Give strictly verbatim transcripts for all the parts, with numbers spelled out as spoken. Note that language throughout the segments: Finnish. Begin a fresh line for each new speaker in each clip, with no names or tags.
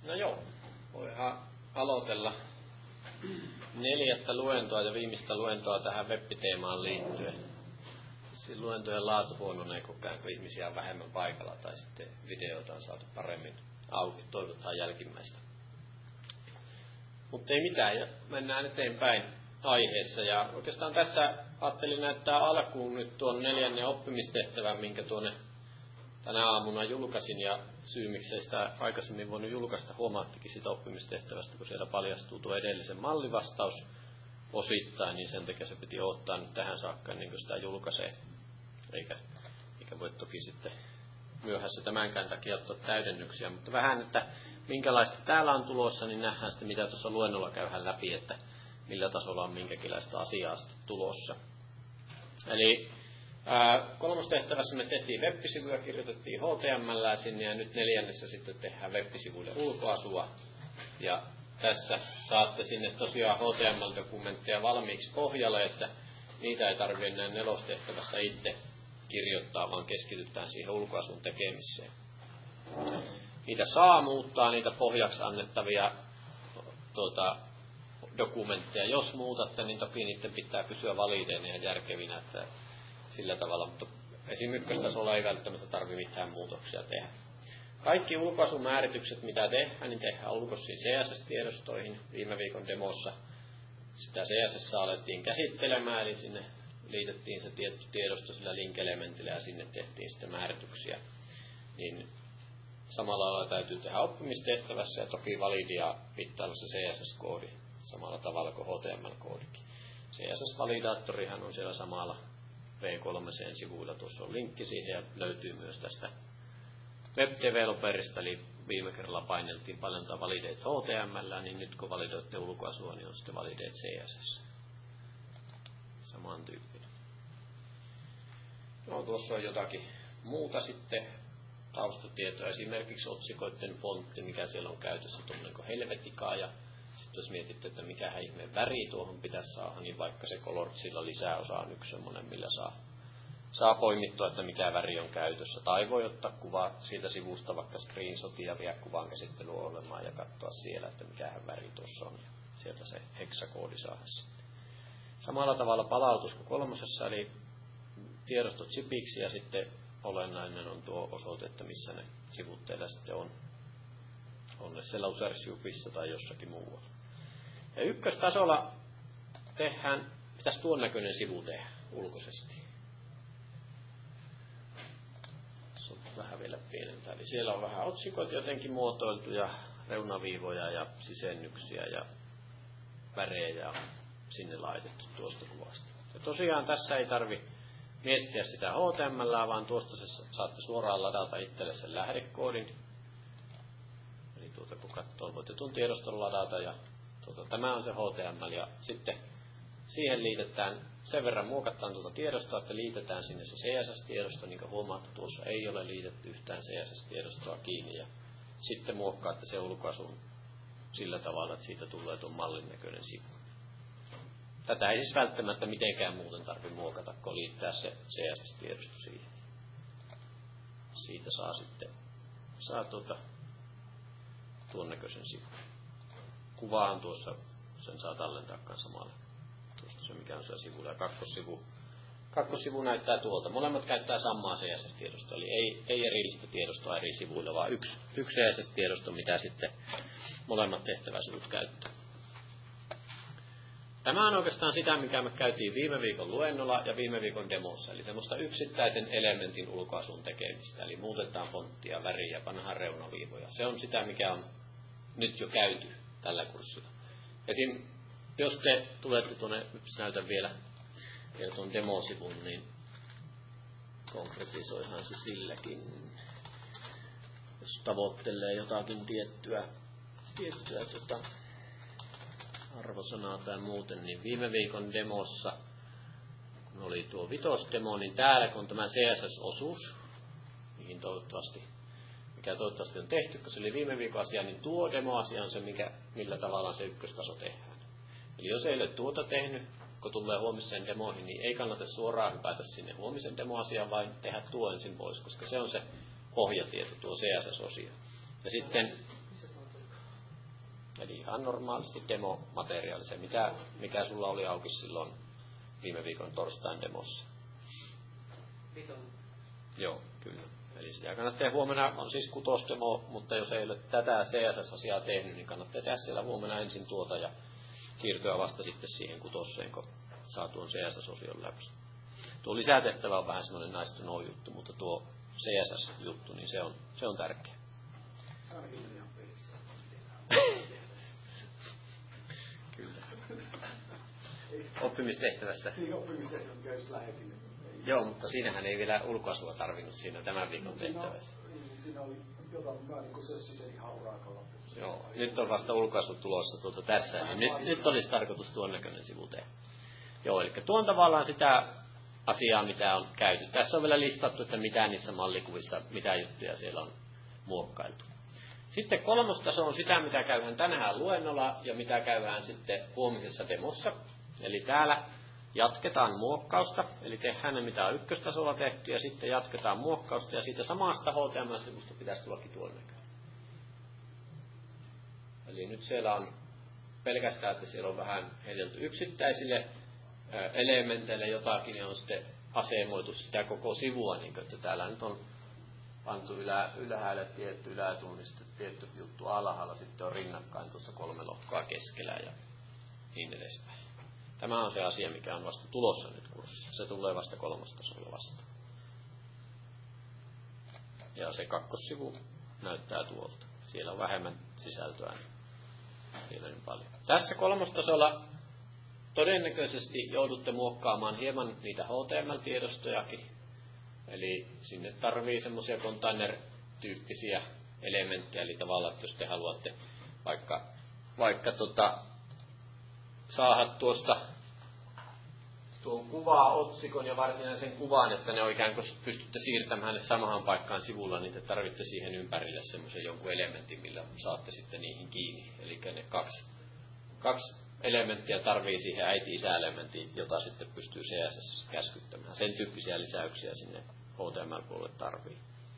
No joo, voihan aloitella neljättä luentoa ja viimeistä luentoa tähän web-teemaan liittyen. Siis luentojen laatu huononee koko ajan, kun ihmisiä on vähemmän paikalla tai sitten videoita on saatu paremmin auki, toivotaan jälkimmäistä. Mutta ei mitään, ja mennään eteenpäin aiheessa. Ja oikeastaan tässä ajattelin näyttää alkuun nyt tuon neljännen oppimistehtävän, minkä tuonne tänä aamuna julkaisin, ja syy miksei sitä aikaisemmin voinut julkaista, huomaattikin siitä oppimistehtävästä, kun siellä paljastuu tuo edellisen mallivastaus osittain, niin sen takia se piti odottaa nyt tähän saakka, ennen kuin sitä julkaisee. Eikä, eikä voi toki sitten myöhässä tämänkään takia ottaa täydennyksiä, mutta vähän, että minkälaista täällä on tulossa, niin nähdään sitten, mitä tuossa luennolla käydään läpi, että millä tasolla on minkäkinlaista asiaa sitten tulossa. Eli kolmostehtävässä me tehtiin web-sivuja, kirjoitettiin H T M L sinne, ja nyt neljännessä sitten tehdään web-sivuille ulkoasua. Ja tässä saatte sinne tosiaan H T M L-dokumentteja valmiiksi pohjalle, että niitä ei tarvitse enää nelostehtävässä itse kirjoittaa, vaan keskitytään siihen ulkoasun tekemiseen. Niitä saa muuttaa, niitä pohjaksi annettavia tuota, dokumentteja. Jos muutatte, niin toki niiden pitää pysyä valideina ja järkevinä, että sillä tavalla, mutta esim. Ykköstasolla ei välttämättä tarvitse mitään muutoksia tehdä. Kaikki ulkoasumääritykset, mitä tehdään, niin tehdään ulkoisiin C S S-tiedostoihin. Viime viikon demossa sitä C S S alettiin käsittelemään, eli sinne liitettiin se tietty tiedosto sillä link-elementillä ja sinne tehtiin sitten määrityksiä. Niin samalla lailla täytyy tehdä oppimistehtävässä ja toki validia pitää olla se C S S-koodi samalla tavalla kuin H T M L-koodikin. C S S-validaattorihan on siellä samalla V kolme C-sivuilla. Tuossa on linkki siihen ja löytyy myös tästä web-developerista, eli viime kerralla paineltiin paljon validate H T M L, niin nyt kun validoitte ulkoasua, niin on sitten validate C S S. Samantyyppinen. No, tuossa on jotakin muuta sitten taustatietoa, esimerkiksi otsikoiden fontti, mikä siellä on käytössä, tuommoinen kuin helvetikaa, ja sitten jos mietitte, että mikähän ihmeen väri tuohon pitäisi saada, niin vaikka se Colorsilla lisäosa on yksi semmoinen, millä saa, saa poimittua, että mikä väri on käytössä. Tai voi ottaa kuva siitä sivusta, vaikka screenshotia ja vielä kuvan käsittelyä olemaan ja katsoa siellä, että mikähän väri tuossa on. Ja sieltä se heksakoodi saada sitten. Samalla tavalla palautus kuin kolmosessa, eli tiedostot chipiksi ja sitten olennainen on tuo osoite, että missä ne sivut teillä sitten on. On ne siellä Usersjupissa tai jossakin muualla. Ja ykköstasolla tehdään, pitäisi tuon näköinen sivu tehdä ulkoisesti. Se on vähän vielä pienentää. Eli siellä on vähän otsikoita jotenkin muotoiltu ja reunaviivoja ja sisennyksiä ja värejä sinne laitettu tuosta kuvasta. Ja tosiaan tässä ei tarvi miettiä sitä H T M L, vaan tuosta se saatte suoraan ladata itselle sen lähdekoodin. Eli tuota kun katsoo, voitte tuon tiedoston ladata ja tuota, tämä on se H T M L ja sitten siihen liitetään, sen verran muokataan tuota tiedostoa, että liitetään sinne se C S S-tiedosto, niin kuin huomaatte tuossa ei ole liitetty yhtään C S S-tiedostoa kiinni ja sitten muokkaatte se ulkoasun sillä tavalla, että siitä tulee tuon mallin näköinen sivu. Tätä ei siis välttämättä mitenkään muuten tarvitse muokata, kun liittää se C S S-tiedosto siihen. Siitä saa sitten saa tuota, tuon näköisen sivun. Kuva on tuossa, sen saa tallentaa samalla. Tuosta se mikä on siellä sivulla. Ja kakkossivu, kakkossivu näyttää tuolta. Molemmat käyttää samaa C S S-tiedostoa, eli ei, ei erillistä tiedostoa eri sivuilla, vaan yksi, yksi C S S-tiedosto, mitä sitten molemmat tehtäväsivut käyttää. Tämä on oikeastaan sitä, mikä me käytiin viime viikon luennolla ja viime viikon demossa, eli semmoista yksittäisen elementin ulkoasun tekemistä, eli muutetaan fonttia, väriä, pannaan reunaviivoja. Se on sitä, mikä on nyt jo käyty tällä kurssilla. Esim. Jos te tulette tuonne, nyt näytän vielä, vielä tuon demosivun, niin konkretisoihan se silläkin. Jos tavoittelee jotakin tiettyä, tiettyä tota, arvosanaa tai muuten, niin viime viikon demossa, kun oli tuo vitosdemo, niin täällä kun tämä C S S-osuus, mihin toivottavasti, mikä toivottavasti on tehty, kun se oli viime viikon asia, niin tuo demoasia on se, mikä, millä tavalla se ykköstaso tehdään. Eli jos ei ole tuota tehnyt, kun tulee huomisen demoihin, niin ei kannata suoraan hypätä sinne huomisen demoasiaan, vaan tehdä tuo ensin pois, koska se on se pohjatieto, tuo C S S-osio. Ja sitten Eli ihan normaalisti demomateriaali, se mitä, mikä sulla oli auki silloin viime viikon torstain demossa.
Viton.
Joo, kyllä. Eli sitä kannattaa huomenna, on siis kutosdemo, mutta jos ei ole tätä C S S-asiaa tehnyt, niin kannattaa tehdä siellä huomenna ensin tuota ja siirtyä vasta sitten siihen kutosseen, kun saa tuon C S S-osion läpi. Tuo lisätehtävä on vähän semmoinen nice to know juttu, mutta tuo C S S-juttu, niin se on, se on tärkeä. Kyllä. Oppimistehtävässä.
Niin, oppimistehtävässä käy lähetin.
Joo, mutta siinähän ei vielä ulkoasua tarvinnut siinä tämän viikon tehtävässä.
Siinä oli jotain vähän niin kuin se siseni hauraakalla.
Joo, nyt on vasta ulkoasu tulossa tuota tässä, niin nyt, nyt olisi tarkoitus tuon näköinen sivu tehdä. Joo, eli tuon tavallaan sitä asiaa, mitä on käyty. Tässä on vielä listattu, että mitä niissä mallikuvissa, mitä juttuja siellä on muokkailtu. Sitten kolmas taso on sitä, mitä käydään tänään luennolla ja mitä käydään sitten huomisessa demossa. Eli täällä jatketaan muokkausta, eli tehdään ne, mitä on ykköstasolla tehty, ja sitten jatketaan muokkausta, ja siitä samasta H T M L-sivusta pitäisi tullakin tuon näköinen. Eli nyt siellä on pelkästään, että siellä on vähän heitelty yksittäisille elementeille jotakin, ja on sitten asemoitu sitä koko sivua, niin että täällä nyt on pantu ylä, ylhäällä tietty ylätunniste, tietty juttu alhaalla, sitten on rinnakkain tuossa kolme lohkoa keskellä ja niin edespäin. Tämä on se asia, mikä on vasta tulossa nyt kurssilla. Se tulee vasta kolmostasolla vasta. Ja se kakkossivu näyttää tuolta. Siellä on vähemmän sisältöä, niin niin paljon. Tässä kolmostasolla todennäköisesti joudutte muokkaamaan hieman niitä H T M L-tiedostojakin. Eli sinne tarvii semmoisia container-tyyppisiä elementtejä, eli tavallaan, että jos te haluatte vaikka, vaikka tota, saada tuosta tuon kuvaa, otsikon ja varsinaisen kuvan, että ne on ikään kuin pystytte siirtämään ne samaan paikkaan sivulla, niin te tarvitte siihen ympärille semmoisen jonkun elementin, millä saatte sitten niihin kiinni. Eli ne kaksi, kaksi elementtiä tarvii siihen äiti-isä-elementin, jota sitten pystyy C S S käskyttämään. Sen tyyppisiä lisäyksiä sinne H T M L-puolelle tarvii.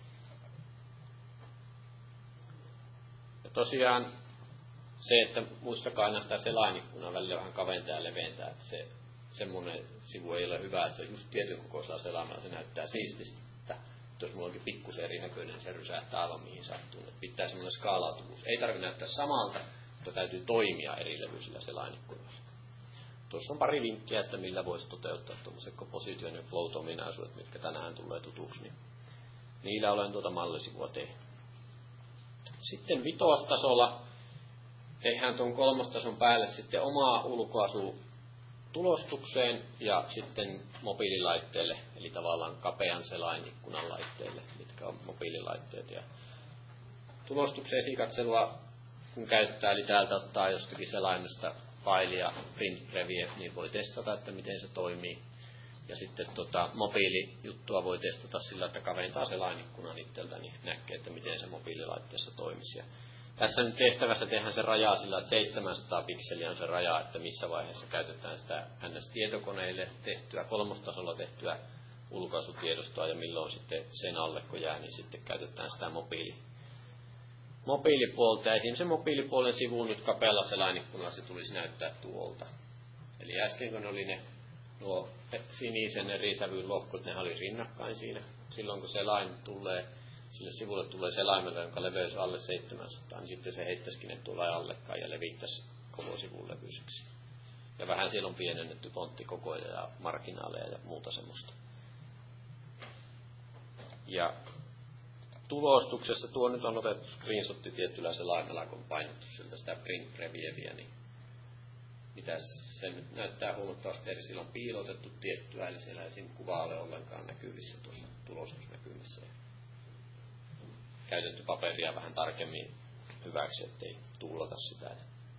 Ja tosiaan se, että muistakaa aina sitä selainikkunaa välillä vähän kaventaa ja leventää, että se semmoinen sivu ei ole hyvä, että se on just tietyn kokoisella selaimella, se näyttää siististi, että jos mulla onkin pikkusen erinäköinen, niin se rysähtää aivan mihin sattuu. Että pitää semmoinen skaalautuvuus. Ei tarvitse näyttää samalta, mutta täytyy toimia eri levyisillä selainikkuilla. Tuossa on pari vinkkiä, että millä voisi toteuttaa tuommoiset composition ja float-ominaisuudet, mitkä tänään tulee tutuksi, niin niillä olen tuota mallisivua tehnyt. Sitten vitostasolla tehdään tuon kolmostason päälle sitten omaa ulkoasua tulostukseen ja sitten mobiililaitteelle, eli tavallaan kapean selainikkunan laitteelle, mitkä on mobiililaitteet. Ja tulostuksen esikatselua kun käyttää, eli täältä ottaa jostakin selaimesta failia, print preview, niin voi testata, että miten se toimii. Ja sitten tota, mobiilijuttua voi testata sillä, että kaventaa selainikkunan itseltä, niin näkee, että miten se mobiililaitteessa toimisi. Ja tässä nyt tehtävässä tehdään se raja sillä, että seitsemänsataa pikseliä on se raja, että missä vaiheessa käytetään sitä N S-tietokoneille tehtyä, kolmostasolla tehtyä ulkoasutiedostoa, ja milloin sitten sen alle, kun jää, niin sitten käytetään sitä mobiili, mobiilipuolta. Ja esimerkiksi se mobiilipuolen sivu nyt kapealla selainikkunalla se tulisi näyttää tuolta. Eli äsken kun oli ne nuo sinisen eri sävyn lohkot, ne oli rinnakkain siinä. Silloin kun selain tulee, sille sivulle tulee selaimella, jonka leveys on alle seitsemänsataa, niin sitten se heittäisikin ne tuolla allekkaan ja levittäisi koko sivun levyiseksi. Ja vähän siellä on pienennetty fonttikokoja ja marginaaleja ja muuta semmoista. Ja tulostuksessa tuo nyt on otettu screenshotti tietyllä selaimella, kun on painettu sieltä sitä print previeviä, niin mitä se nyt näyttää huomattavasti eri, sillä on piilotettu tiettyä, eli siellä ei siinä kuvaa ole ollenkaan näkyvissä tuossa tulostusnäkymissä. Käytetty paperia vähän tarkemmin hyväksi, ettei tuulata sitä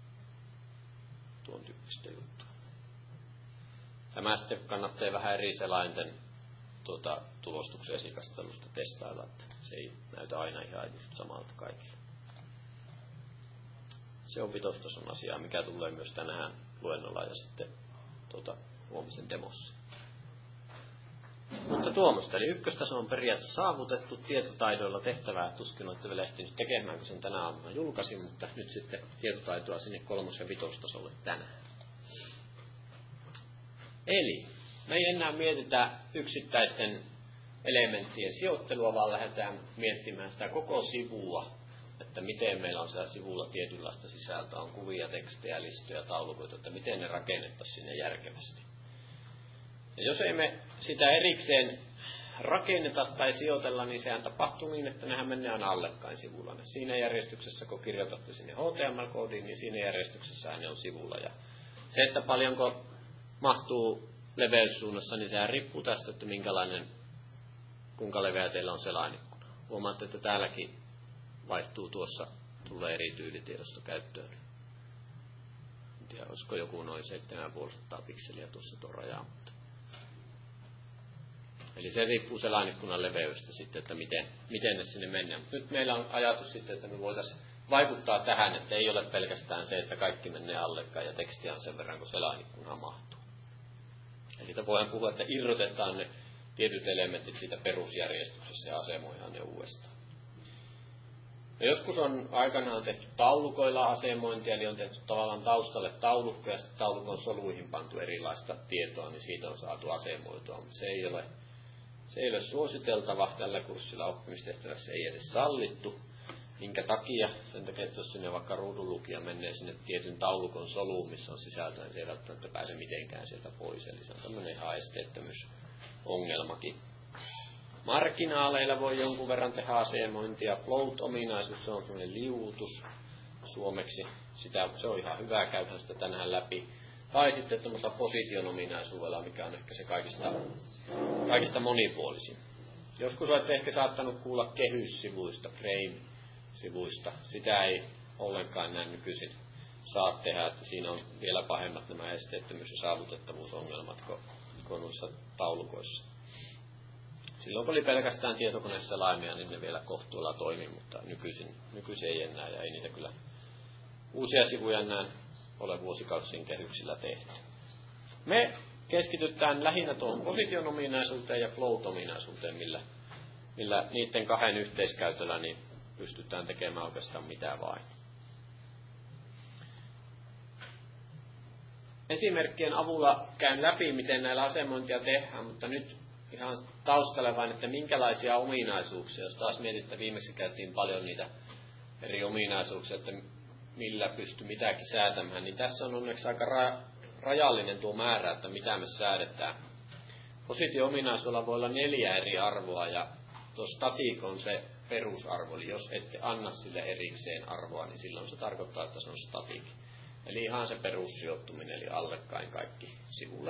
tuon tyyppistä juttua. Tämä sitten kannattaa vähän eri selainten tuota, tulostuksen esikastelusta testailla, että se ei näytä aina ihan samalta kaikille. Se on vitostason asiaa, mikä tulee myös tänään luennolla ja sitten tuota, huomisen demossa. Mutta tuommoista, eli ykköstaso on periaatteessa saavutettu tietotaidoilla tehtävää. Tuskin olette vielä ehtinyt tekemään, kun sen tänä aamuna julkaisin, mutta nyt sitten tietotaitoa sinne kolmos- ja vitostasolle tänään. Eli me ei enää mietitä yksittäisten elementtien sijoittelua, vaan lähdetään miettimään sitä koko sivua, että miten meillä on siellä sivulla tietynlaista sisältöä, on kuvia, tekstejä, listoja, taulukoita, että miten ne rakennettaisiin sinne järkevästi. Ja jos ei me sitä erikseen rakenneta tai sijoitella, niin sehän tapahtuu niin, että nehän menee aina allekkain sivulla. Siinä järjestyksessä, kun kirjoitatte sinne H T M L-koodiin, niin siinä järjestyksessä ne on sivulla. Ja se, että paljonko mahtuu leveyssuunnassa, niin sehän riippuu tästä, että minkälainen, kuinka leveä teillä on selainikuna. Huomaatte, että täälläkin vaihtuu tuossa, tulee eri tyylitiedosto käyttöön. En tiedä, olisiko joku noin seitsemäntuhatta pikseliä tuossa tuo raja. Mutta eli se riippuu selainikkunan leveydestä sitten, että miten, miten ne sinne mennään. Mutta nyt meillä on ajatus sitten, että me voitaisiin vaikuttaa tähän, että ei ole pelkästään se, että kaikki menee allekkain ja tekstiä on sen verran, kun selainikkunaan mahtuu. Eli voidaan puhua, että irrotetaan ne tietyt elementit siitä perusjärjestyksessä ja asemoidaan ne uudestaan. Ja joskus on aikanaan tehty taulukoilla asemointia, eli on tehty tavallaan taustalle taulukko ja sitten taulukon soluihin pantu erilaista tietoa, niin siitä on saatu asemoitua, mutta se ei ole, se ei ole suositeltava. Tällä kurssilla oppimistehtävässä ei edes sallittu. Minkä takia? Sen takia, että jos sinne vaikka ruudunlukija menee sinne tietyn taulukon soluun, missä on sisältöä, niin se ei välttämättä pääse mitenkään sieltä pois. Eli se on tämmöinen ihan esteettömyysongelmakin. Marginaaleilla voi jonkun verran tehdä asemointia. Float-ominaisuus, se on semmoinen liuutus suomeksi. Sitä, se on ihan hyvä, käydä sitä tänään läpi. Tai sitten tuommoista position ominaisuudella, mikä on ehkä se kaikista, kaikista monipuolisin. Joskus olette ehkä saattanut kuulla kehyssivuista, frame-sivuista. Sitä ei ollenkaan näin nykyisin saa tehdä, että siinä on vielä pahemmat nämä esteettömyys- ja saavutettavuusongelmat kuin noissa taulukoissa. Silloin kun oli pelkästään tietokoneessa laimia, niin ne vielä kohtuulla toimi, mutta nykyisin, nykyisin ei enää ja ei niitä kyllä uusia sivuja enää ole vuosikausien kehyksillä tehty. Me keskitytään lähinnä tuohon position ominaisuuteen ja float-ominaisuuteen, millä, millä niiden kahden yhteiskäytöllä niin pystytään tekemään oikeastaan mitä vain. Esimerkkien avulla käyn läpi, miten näillä asemointia tehdään, mutta nyt ihan taustalle vain, että minkälaisia ominaisuuksia, jos taas mietitte, viimeksi käytiin paljon niitä eri ominaisuuksia, että millä pystyy mitäkin säätämään, niin tässä on onneksi aika ra- rajallinen tuo määrä, että mitä me säädetään. Positio-ominaisuudella voi olla neljä eri arvoa, ja tuo static on se perusarvo, eli jos ette anna sille erikseen arvoa, niin silloin se tarkoittaa, että se on static. Eli ihan se perussijoittuminen, eli allekkain kaikki sivulle.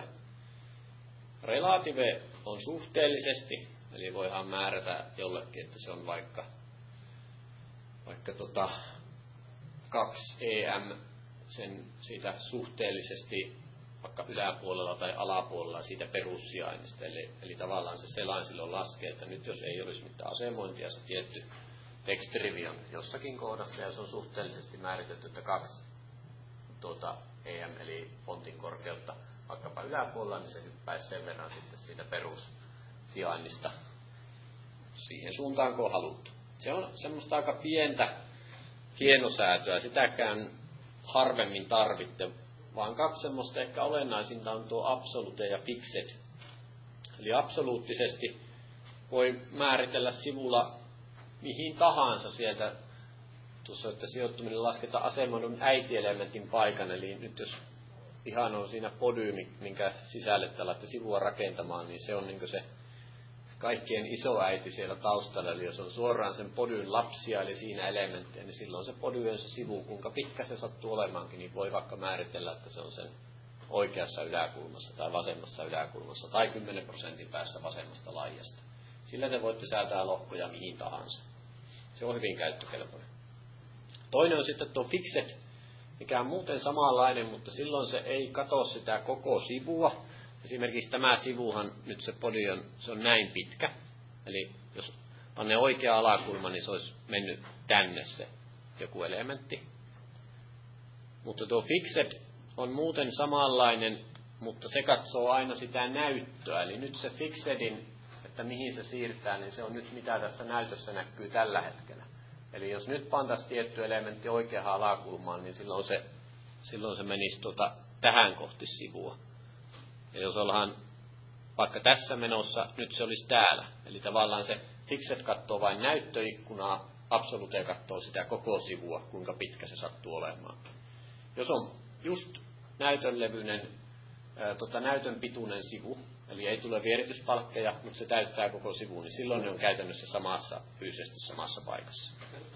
Relative on suhteellisesti, eli voidaan määrätä jollekin, että se on vaikka, vaikka tota kaksi E M sen siitä suhteellisesti vaikka yläpuolella tai alapuolella siitä perussijainnista. Eli, eli tavallaan se selain silloin laskee, että nyt jos ei olisi mitään asemointia, se tietty tekstirivi on jossakin kohdassa ja se on suhteellisesti määritetty, että kaksi tuota E M eli fontin korkeutta vaikkapa yläpuolella, niin se hyppäisi sen verran sitten siitä perussijainnista siihen suuntaan, kun on haluttu. Se on semmoista aika pientä hienosäätöä, sitäkään harvemmin tarvitte, vaan kaksi semmoista ehkä olennaisinta on tuo absolute ja fixed. Eli absoluuttisesti voi määritellä sivulla mihin tahansa sieltä, tuossa, että sijoittuminen lasketaan asemoidun äitielementin paikan, eli nyt jos ihan on siinä podyymi, minkä sisälle tällaista sivua rakentamaan, niin se on niin se kaikkien isoäiti siellä taustalla. Eli jos on suoraan sen podyn lapsia, eli siinä elementtejä, niin silloin se pody on se sivu, kuinka pitkä se sattuu olemaankin, niin voi vaikka määritellä, että se on sen oikeassa yläkulmassa tai vasemmassa yläkulmassa tai kymmenen prosentin päässä vasemmasta laijasta. Sillä te voitte säätää lohkoja mihin tahansa. Se on hyvin käyttökelpoinen. Toinen on sitten tuo fixed, mikä on muuten samanlainen, mutta silloin se ei katso sitä koko sivua. Esimerkiksi tämä sivuhan, nyt se podi on, se on näin pitkä. Eli jos panne oikea alakulma, niin se olisi mennyt tänne se joku elementti. Mutta tuo fixed on muuten samanlainen mutta se katsoo aina sitä näyttöä. Eli nyt se fixedin, että mihin se siirtää, niin se on nyt mitä tässä näytössä näkyy tällä hetkellä. Eli jos nyt pantaisiin tietty elementti oikeaan alakulmaan, niin silloin se, silloin se menisi tuota, tähän kohti sivua. Ja jos ollaan vaikka tässä menossa, nyt se olisi täällä. Eli tavallaan se fixed katsoo vain näyttöikkunaa, absolute katsoo sitä koko sivua, kuinka pitkä se sattuu olemaan. Jos on just näytönlevyinen, ää, tota, näytön pituinen sivu, eli ei tule vierityspalkkeja, mutta se täyttää koko sivun, niin silloin ne on käytännössä samassa, fyysisesti samassa paikassa.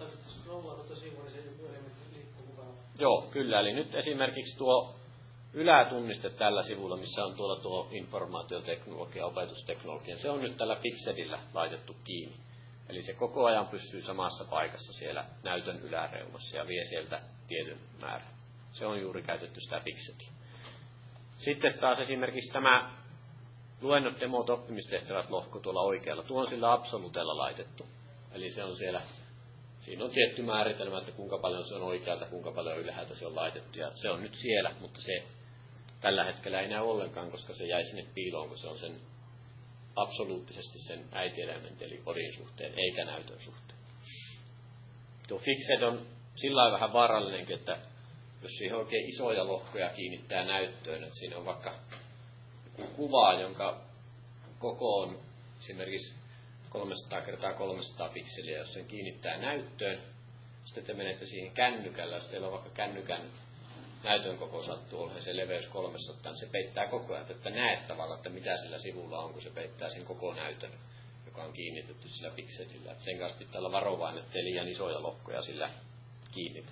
Joo, kyllä. Eli nyt esimerkiksi tuo ylätunniste tällä sivulla, missä on tuolla tuo informaatioteknologia, opetusteknologia, se on nyt tällä fixedillä laitettu kiinni. Eli se koko ajan pysyy samassa paikassa siellä näytön yläreunassa ja vie sieltä tietyn määrän. Se on juuri käytetty sitä fixedia. Sitten taas esimerkiksi tämä luennot, demot, oppimistehtävät lohko tuolla oikealla. Tuo on sillä absolutella laitettu. Eli se on siellä, siinä on tietty määritelmä, että kuinka paljon se on oikealta, kuinka paljon ylhäältä se on laitettu. Ja se on nyt siellä, mutta se tällä hetkellä ei näy ollenkaan, koska se jäi sinne piiloon, kun se on sen absoluuttisesti sen äitielementin eli bodin suhteen, eikä näytön suhteen. Tuo fixed on sillä lailla vähän vaarallinenkin, että jos siihen oikein isoja lohkoja kiinnittää näyttöön, että siinä on vaikka joku kuva, jonka koko on esimerkiksi kolmesataa kertaa kolmesataa pikseliä, jos sen kiinnittää näyttöön, sitten te menette siihen kännykällä, jos teillä on vaikka kännykän näytön koko sattuu olemaan se leveys kolmesataa, niin se peittää koko ajan, että näet tavallaan, että mitä sillä sivulla on, kun se peittää sen koko näytön, joka on kiinnitetty sillä pikselillä. Sen kanssa pitää olla varovainen, ettei liian isoja lohkoja sillä kiinnitä.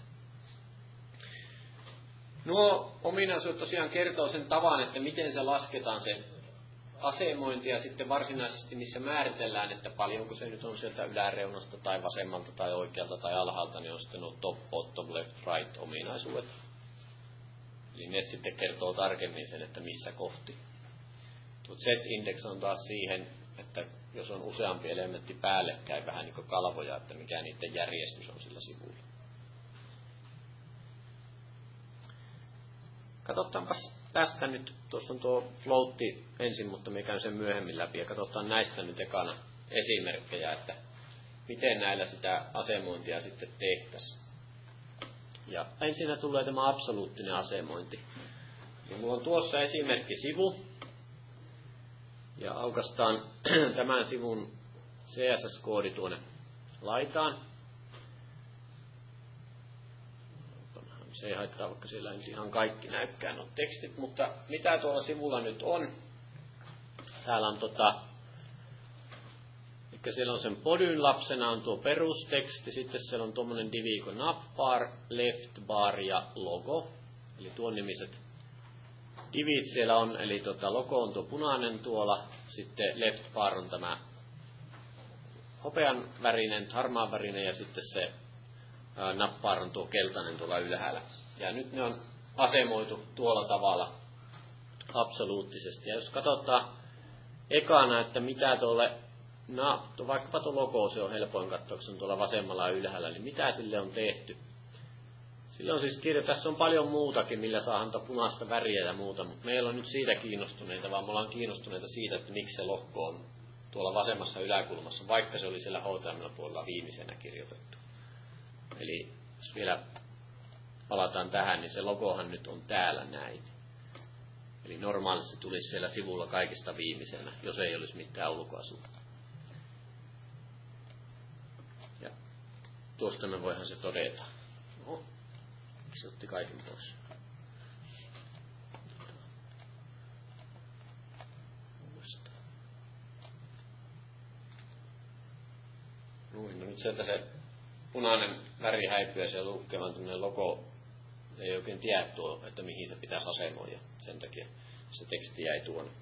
Nuo ominaisuudet tosiaan kertoo sen tavan, että miten se lasketaan se asemointi ja sitten varsinaisesti missä määritellään, että paljonko se nyt on sieltä yläreunasta tai vasemmalta tai oikealta tai alhaalta, niin on sitten nuo top, bottom, left, right ominaisuudet. Eli ne sitten kertoo tarkemmin sen, että missä kohti. Tuo Z-index on taas siihen, että jos on useampi elementti päällekkäin, vähän niin kuin kalvoja, että mikä niiden järjestys on sillä sivulla. Katsotaanpas tästä nyt, tuossa on tuo floatti ensin, mutta me käyn sen myöhemmin läpi ja katsotaan näistä nyt ekana esimerkkejä, että miten näillä sitä asemointia sitten tehtäisiin. Ja ensinnä tulee tämä absoluuttinen asemointi. Ja minulla on tuossa esimerkkisivu. Ja aukastaan tämän sivun C S S-koodi tuonne laitaan. Se ei haittaa, vaikka siellä nyt ihan kaikki näykään nuo tekstit, mutta mitä tuolla sivulla nyt on? Täällä on tota, eli siellä on sen bodyn lapsena on tuo perusteksti, sitten siellä on tuommoinen divi kuin navbar, leftbar ja logo, eli tuon nimiset divit siellä on, eli tota, logo on tuo punainen tuolla, sitten leftbar on tämä hopean värinen, harmaan värinen ja sitten se navbar on tuo keltainen tuolla ylhäällä. Ja nyt ne on asemoitu tuolla tavalla absoluuttisesti. Ja jos katsotaan ekana, että mitä tuolle, no vaikkapa tuo logo, se on helpoin katsoa, kun se on tuolla vasemmalla ja ylhäällä, niin mitä sille on tehty. Sillä on siis kirja, tässä on paljon muutakin, millä saa antaa punaista väriä ja muuta, mutta meillä on nyt siitä kiinnostuneita, vaan me ollaan kiinnostuneita siitä, että miksi se logo on tuolla vasemmassa yläkulmassa, vaikka se oli siellä H T M L-puolella viimeisenä kirjoitettu. Eli jos vielä palataan tähän, niin se logohan nyt on täällä näin. Eli normaalisti se tulisi siellä sivulla kaikista viimeisenä, jos ei olisi mitään ulkoasua. Ja tuosta me voihan se todeta. Oho, se otti kaiken pois. Noin, no nyt sieltä se punainen väri häipyy ja se lukkevan tuonne logo ei oikein tiedä tuo, että mihin se pitäisi asemoida. Sen takia se teksti jäi tuonne.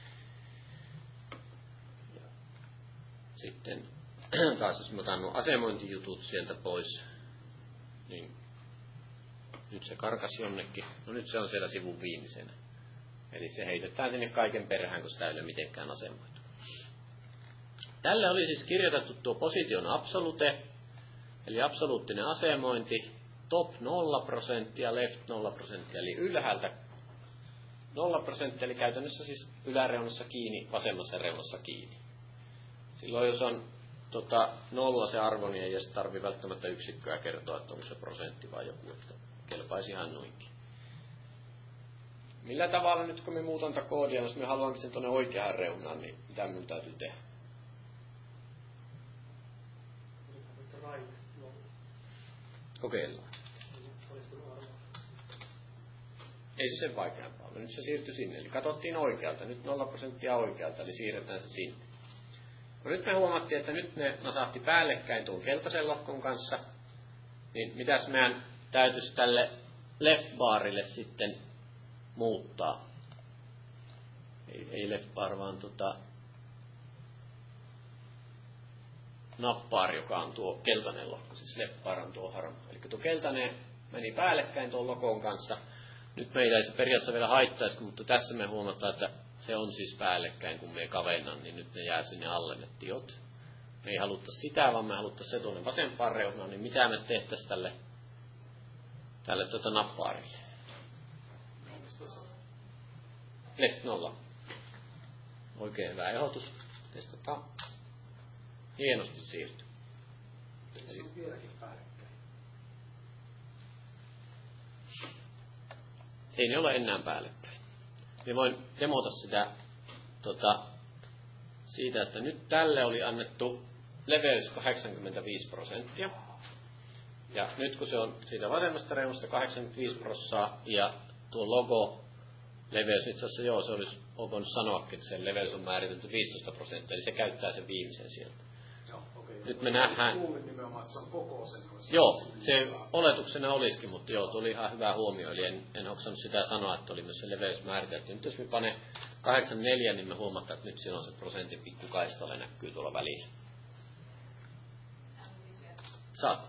Ja sitten taas jos mä otan nuo asemointijutut sieltä pois, niin nyt se karkasi jonnekin. No nyt se on siellä sivun viimeisenä. Eli se heitetään sinne kaiken perään, kun sitä ei ole mitenkään asemoitu. Tälle oli siis kirjoitettu tuo position absolute, eli absoluuttinen asemointi, top nolla prosenttia, left nolla prosenttia, eli ylhäältä nolla prosenttia, eli käytännössä siis yläreunassa kiinni, vasemmassa reunassa kiinni. Silloin jos on tota, nolla se arvo, niin ei edes tarvitse välttämättä yksikköä kertoa, että onko se prosentti vai joku, että kelpaisi ihan noinkin. Millä tavalla nyt kun me muutan tätä koodia, jos me haluankin sen tuonne oikeaan reunaan, niin mitä minun täytyy tehdä? Kokeillaan. Ei se sen vaikeampaa ole. Nyt se siirtyi sinne. Eli katsottiin oikealta. Nyt nolla prosenttia oikealta, eli siirretään se sinne. No nyt me huomattiin, että nyt ne nasahti päällekkäin tuon keltaisen lohkon kanssa. Niin mitäs meidän täytyisi tälle left barille sitten muuttaa? Ei, ei left bar, vaan tota nappaari, joka on tuo keltainen lohko. Siis left bar on tuo harmaa. Eli tuo keltainen meni päällekkäin tuon lokon kanssa. Nyt meillä ei se periaatteessa vielä haittaisi, mutta tässä me huomataan, että se on siis päällekkäin, kun me kavennan, niin nyt ne jää sinne alle ne tiot. Me ei haluttaisi sitä, vaan me haluttaisiin se tuonne vasempaan reunaan, niin mitä me tehtäisiin tälle, tälle tuota nappaarille? Left nolla. Oikein hyvä ehdotus. Testataan. Hienosti siirtyy.
Se on vieläkin päällekkäin.
Ei ne ole enää päällekkäin. Me voin demota sitä tota, siitä, että nyt tälle oli annettu leveys kahdeksankymmentäviisi prosenttia. Ja nyt kun se on siitä vasemmasta reunasta kahdeksankymmentäviisi prosenttia ja tuo logo leveys, itse asiassa joo, se olisi voinut sanoakin, että sen leveys on määritelty viisitoista prosenttia, eli se käyttää sen viimeisen sieltä.
Joo, okei.
Nyt me nähdään.
Kuulin nimenomaan, että se on koko sen.
Joo, se oletuksena olisikin, mutta joo, tuli ihan hyvä huomio, eli en, en hoksannut sitä sanoa, että oli myös se leveys määritelty. Nyt jos me pane kahdeksankymmentäneljä, niin me huomataan, että nyt siinä on se prosentin pikku kaistale näkyy tuolla välillä. Saat.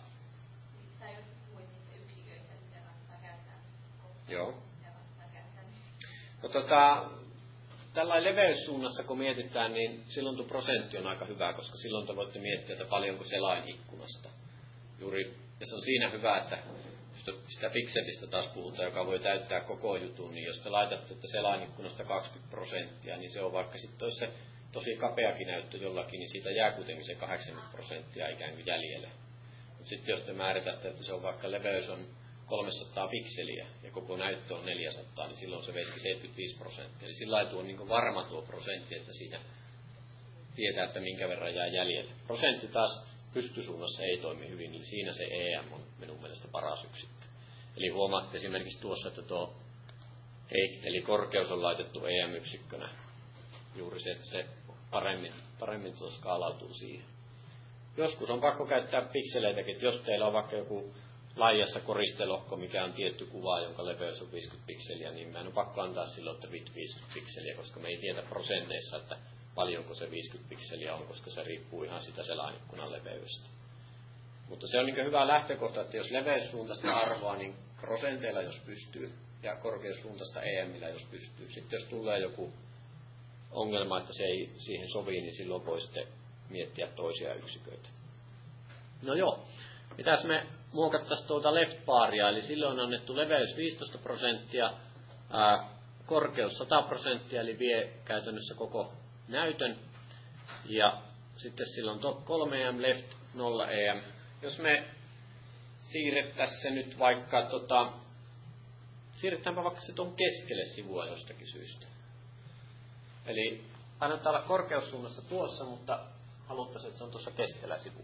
Joo. No tota, tällainen leveyssuunnassa kun mietitään, niin silloin tuo prosentti on aika hyvä, koska silloin te voitte miettiä, että paljonko selain ikkunasta. Juuri, ja se on siinä hyvä, että jos sitä pikselistä taas puhutaan, joka voi täyttää koko jutun, niin jos te laitatte, että selain ikkunasta kaksikymmentä prosenttia, niin se on vaikka sitten olisi se tosi kapeakin näyttö jollakin, niin siitä jää kuitenkin se kahdeksankymmentä prosenttia ikään kuin jäljelle. Mutta sitten jos te määritätte, että se on vaikka leveys on kolmesataa pikseliä ja koko näyttö on neljäsataa, niin silloin se veisikin seitsemänkymmentäviisi prosenttia. Eli sillä lailla tuo on niin varma tuo prosentti, että siinä tietää, että minkä verran jää jäljelle. Prosentti taas pystysuunnassa ei toimi hyvin, niin siinä se E M on minun mielestä paras yksikkö. Eli huomaatte esimerkiksi tuossa, että tuo height, eli korkeus on laitettu E M-yksikkönä. Juuri se, että se paremmin, paremmin tuo skaalautuu siihen. Joskus on pakko käyttää pikseleitäkin, että jos teillä on vaikka joku laajassa koristelohko, mikä on tietty kuva, jonka leveys on viisikymmentä pikseliä, niin meidän on pakko antaa silloin, että viisikymmentä pikseliä, koska me ei tiedä prosenteissa, että paljonko se viisikymmentä pikseliä on, koska se riippuu ihan sitä selainikkunan leveydestä. Mutta se on niin hyvä lähtökohta, että jos leveyssuuntaista arvoa, niin prosenteilla jos pystyy, ja korkeussuuntaista E M:llä jos pystyy. Sitten jos tulee joku ongelma, että se ei siihen sovi, niin silloin voi sitten miettiä toisia yksiköitä. No joo, mitäs me muokattaisiin tuota left baria, eli silloin on annettu leveys viisitoista prosenttia, ää, korkeus sata prosenttia, eli vie käytännössä koko näytön, ja sitten silloin top kolme E M, left nolla E M. Jos me siirrettäisiin se nyt vaikka, tota, siirretäänpä vaikka se tuon keskelle sivua jostakin syystä. Eli kannattaa olla korkeussuunnassa tuossa, mutta haluttaisiin, että se on tuossa keskellä sivua.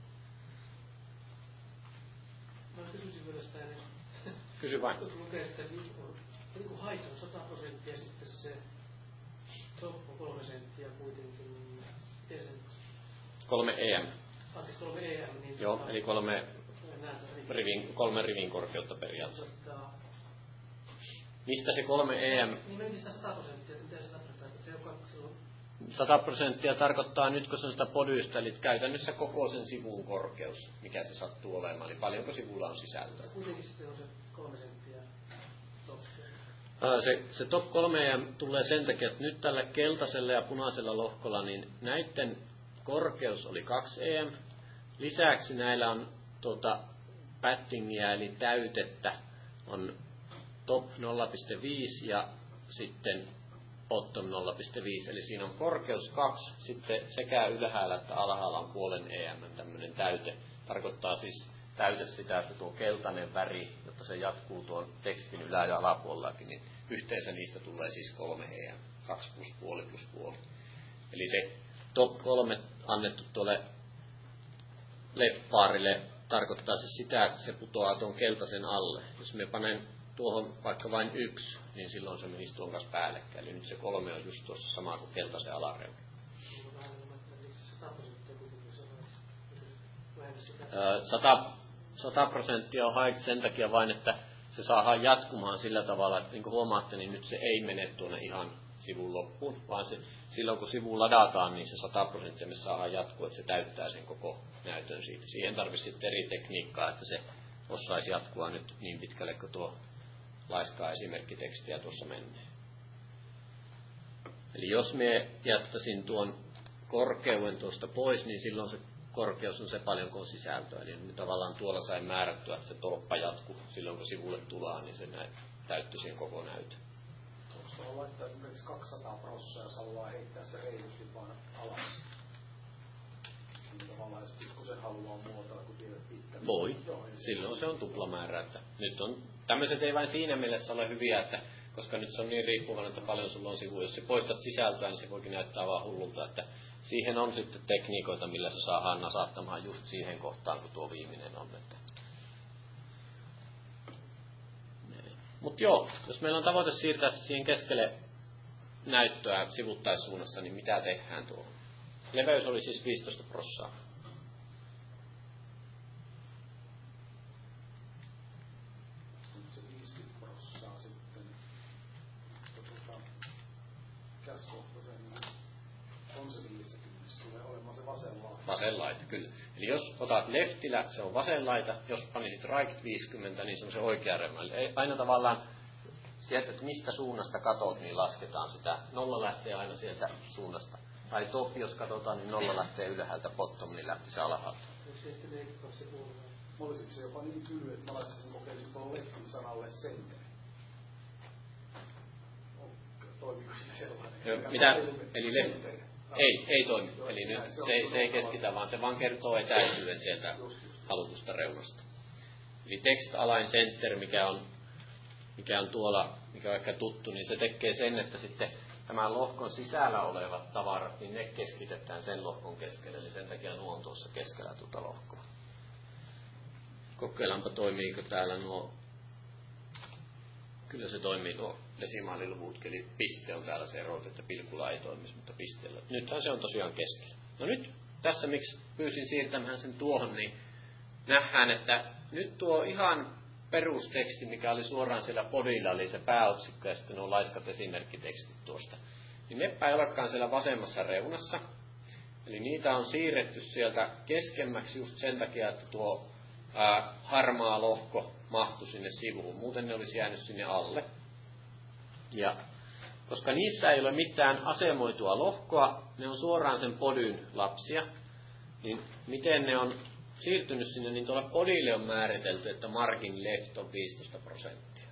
Mä kysyisin vielä sitä ennen.
Kysy vain.
Kun lukee, että niin kuin height on sata prosenttia, sitten se top on kolme senttiä kuitenkin, niin miten sen?
Kolme E M.
Anteeksi, kolme E M. Niin
joo, eli kolme rivin, kolme rivin korkeutta periaatteessa. Mistä se kolme E M?
Niin meni sitä sata prosenttia, että miten se tarkoittaa, että se on kaksi silloin?
sata prosenttia tarkoittaa nyt, kun se on sitä podysta, eli käytännössä koko sen sivun korkeus, mikä se sattuu olemaan, eli paljonko sivulla on sisältöä.
Kuitenkin sitten on se kolme senttiä top.
Se, se top kolme E M tulee sen takia, että nyt tällä keltaisella ja punaisella lohkolla, niin näiden korkeus oli kaksi E M. Lisäksi näillä on tuota, paddingia, eli täytettä, on top nolla pilkku viisi ja sitten bottom nolla pilkku viisi, eli siinä on korkeus kaksi, sitten sekä ylhäällä että alhaalla on puolen E M tämmöinen täyte. Tarkoittaa siis täyte sitä, että tuo keltainen väri, jotta se jatkuu tuon tekstin ylä- ja alapuolellakin, niin yhteensä niistä tulee siis kolme E M, kaksi plus puoli plus puoli. Eli se top kolme annettu tuolle left-baarille tarkoittaa siis sitä, että se putoaa tuon keltaisen alle. Jos me panen tuohon vaikka vain yksi, niin silloin se menisi tuon kanssa päällekkäin. Eli nyt se kolme on just tuossa sama kuin keltaisen alareuna. sata prosenttia on haettu sen takia vain, että se saadaan jatkumaan sillä tavalla, että niin kuin huomaatte, niin nyt se ei mene tuonne ihan sivun loppuun, vaan se, silloin kun sivu ladataan, niin se sata prosenttia me saadaan jatkua, että se täyttää sen koko näytön siitä. Siihen tarvitsisi sitten eri tekniikkaa, että se osaisi jatkua nyt niin pitkälle, kun tuo laiskaa esimerkkitekstiä tuossa menee. Eli jos me jättäisin tuon korkeuden tuosta pois, niin silloin se korkeus on se paljon kuin sisältöä. Eli nyt tavallaan tuolla sai määrättyä, että se tolppa jatkuu silloin, kun sivulle tullaan, niin se täyttyy siihen koko näytön.
Onko laittaa esimerkiksi kaksisataa prosenttia, jos haluaa heittää se reilusti vaan alas? Niin tavallaan, kun sen haluaa muotoilla, kun tiedät pitää.
Voi. Joo, silloin se on tuplamäärä. Että nyt on, tämmöiset ei vain siinä mielessä ole hyviä, että koska nyt se on niin riippuvainen, että paljon sulla on sivuja. Jos se poistat sisältöä, niin se voikin näyttää vaan hullulta. Että siihen on sitten tekniikoita, millä se saadaan nasaattamaan just siihen kohtaan, kun tuo viimeinen on. Mutta joo, jos meillä on tavoite siirtää siihen keskelle näyttöä sivuttaissuunnassa, niin mitä tehdään tuohon? Leveys oli siis viisitoista prosenttia.
Se viisikymmentä prosenttia sitten. Tuota, käskohtaisen on se viisikymmentä, tulee olemaan se vasen laita.
Vasen laita, kyllä. Eli jos otat leftillä, se on vasen laita. Jos panisit right viisikymmentä, niin se on se oikea reuna. Eli aina tavallaan sieltä, että mistä suunnasta katot, niin lasketaan sitä. Nolla lähtee aina sieltä suunnasta. Tai top, jos katsotaan, niin nolla lähtee ylhäältä, bottom, niin lähtee se alhaalta.
Olisiko se jopa niin tyly, että mä laittaisin kokeisin tuon leftin sanalle center? Toimiko se sellainen?
Jo, mitä? Eli left? Ei, ei toimi. Eli nyt se, se ei keskitä, vaan se vaan kertoo etäisyyden sieltä halutusta reunasta. Eli text align center, mikä on, mikä on tuolla, mikä on ehkä tuttu, niin se tekee sen, että sitten tämän lohkon sisällä olevat tavarat, niin ne keskitetään sen lohkon keskelle. Eli sen takia nuo on tuossa keskellä tuota lohkoa. Kokeillaanpa toimiiko täällä nuo. Kyllä se toimii tuo desimaaliluvut, eli piste on täällä se ero, että pilkulla ei toimisi, mutta pisteellä. Nythän se on tosiaan keskellä. No nyt tässä, miksi pyysin siirtämään sen tuohon, niin nähdään, että nyt tuo ihan perusteksti, mikä oli suoraan siellä podilla, eli se pääotsikko ja sitten nuo laiskat esimerkkitekstit tuosta, niin neppä ei olekaan siellä vasemmassa reunassa. Eli niitä on siirretty sieltä keskemmäksi just sen takia, että tuo ää, harmaa lohko mahtui sinne sivuun. Muuten ne olisi jäänyt sinne alle. Ja koska niissä ei ole mitään asemoitua lohkoa, ne on suoraan sen podyn lapsia, niin miten ne on siirtynyt sinne, niin tuolla podille on määritelty, että margin left on viisitoista prosenttia.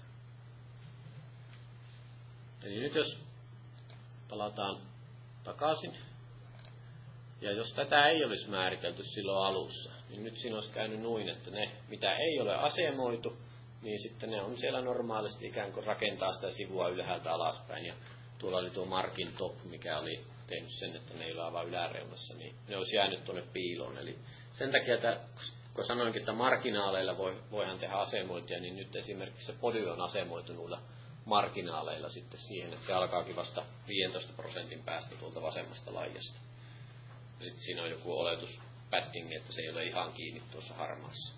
Eli nyt jos palataan takaisin, ja jos tätä ei olisi määritelty silloin alussa, niin nyt siinä olisi käynyt noin, että ne, mitä ei ole asemoitu, niin sitten ne on siellä normaalisti ikään kuin rakentaa sitä sivua ylhäältä alaspäin. Ja tuolla oli tuo margin top, mikä oli tehnyt sen, että ne ei ole aivan yläreunassa, niin ne olisi jäänyt tuonne piiloon. Eli sen takia, että, kun sanoinkin, että marginaaleilla voi, voihan tehdä asemointia, niin nyt esimerkiksi se pody on asemoitu noilla marginaaleilla sitten siihen, että se alkaakin vasta viisitoista prosentin päästä tuolta vasemmasta laijasta. Ja sitten siinä on joku oletus padding, että se ei ole ihan kiinni tuossa harmaassa.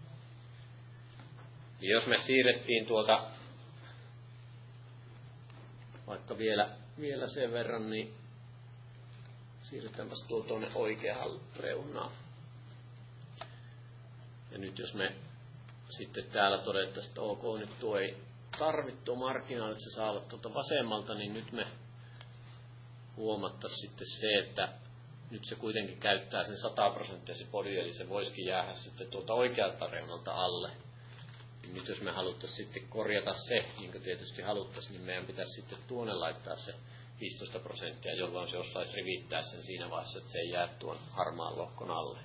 Ja jos me siirrettiin tuota, vaikka vielä, vielä sen verran, niin siirretäänpäs tuo tuonne oikeaan reunaan. Ja nyt jos me sitten täällä todettaisiin, että ok, nyt tuo ei tarvitse tuo marginaali, että se saa olla tuolta vasemmalta, niin nyt me huomattaisiin sitten se, että nyt se kuitenkin käyttää sen sata prosenttia se podi, eli se voisikin jäädä sitten tuolta oikealta reunalta alle. Niin nyt jos me haluttaisiin sitten korjata se, niin kuin tietysti haluttaisiin, niin meidän pitäisi sitten tuonne laittaa se viisitoista prosenttia, jolloin se osaisi rivittää sen siinä vaiheessa, että se ei jää tuon harmaan lohkon alle.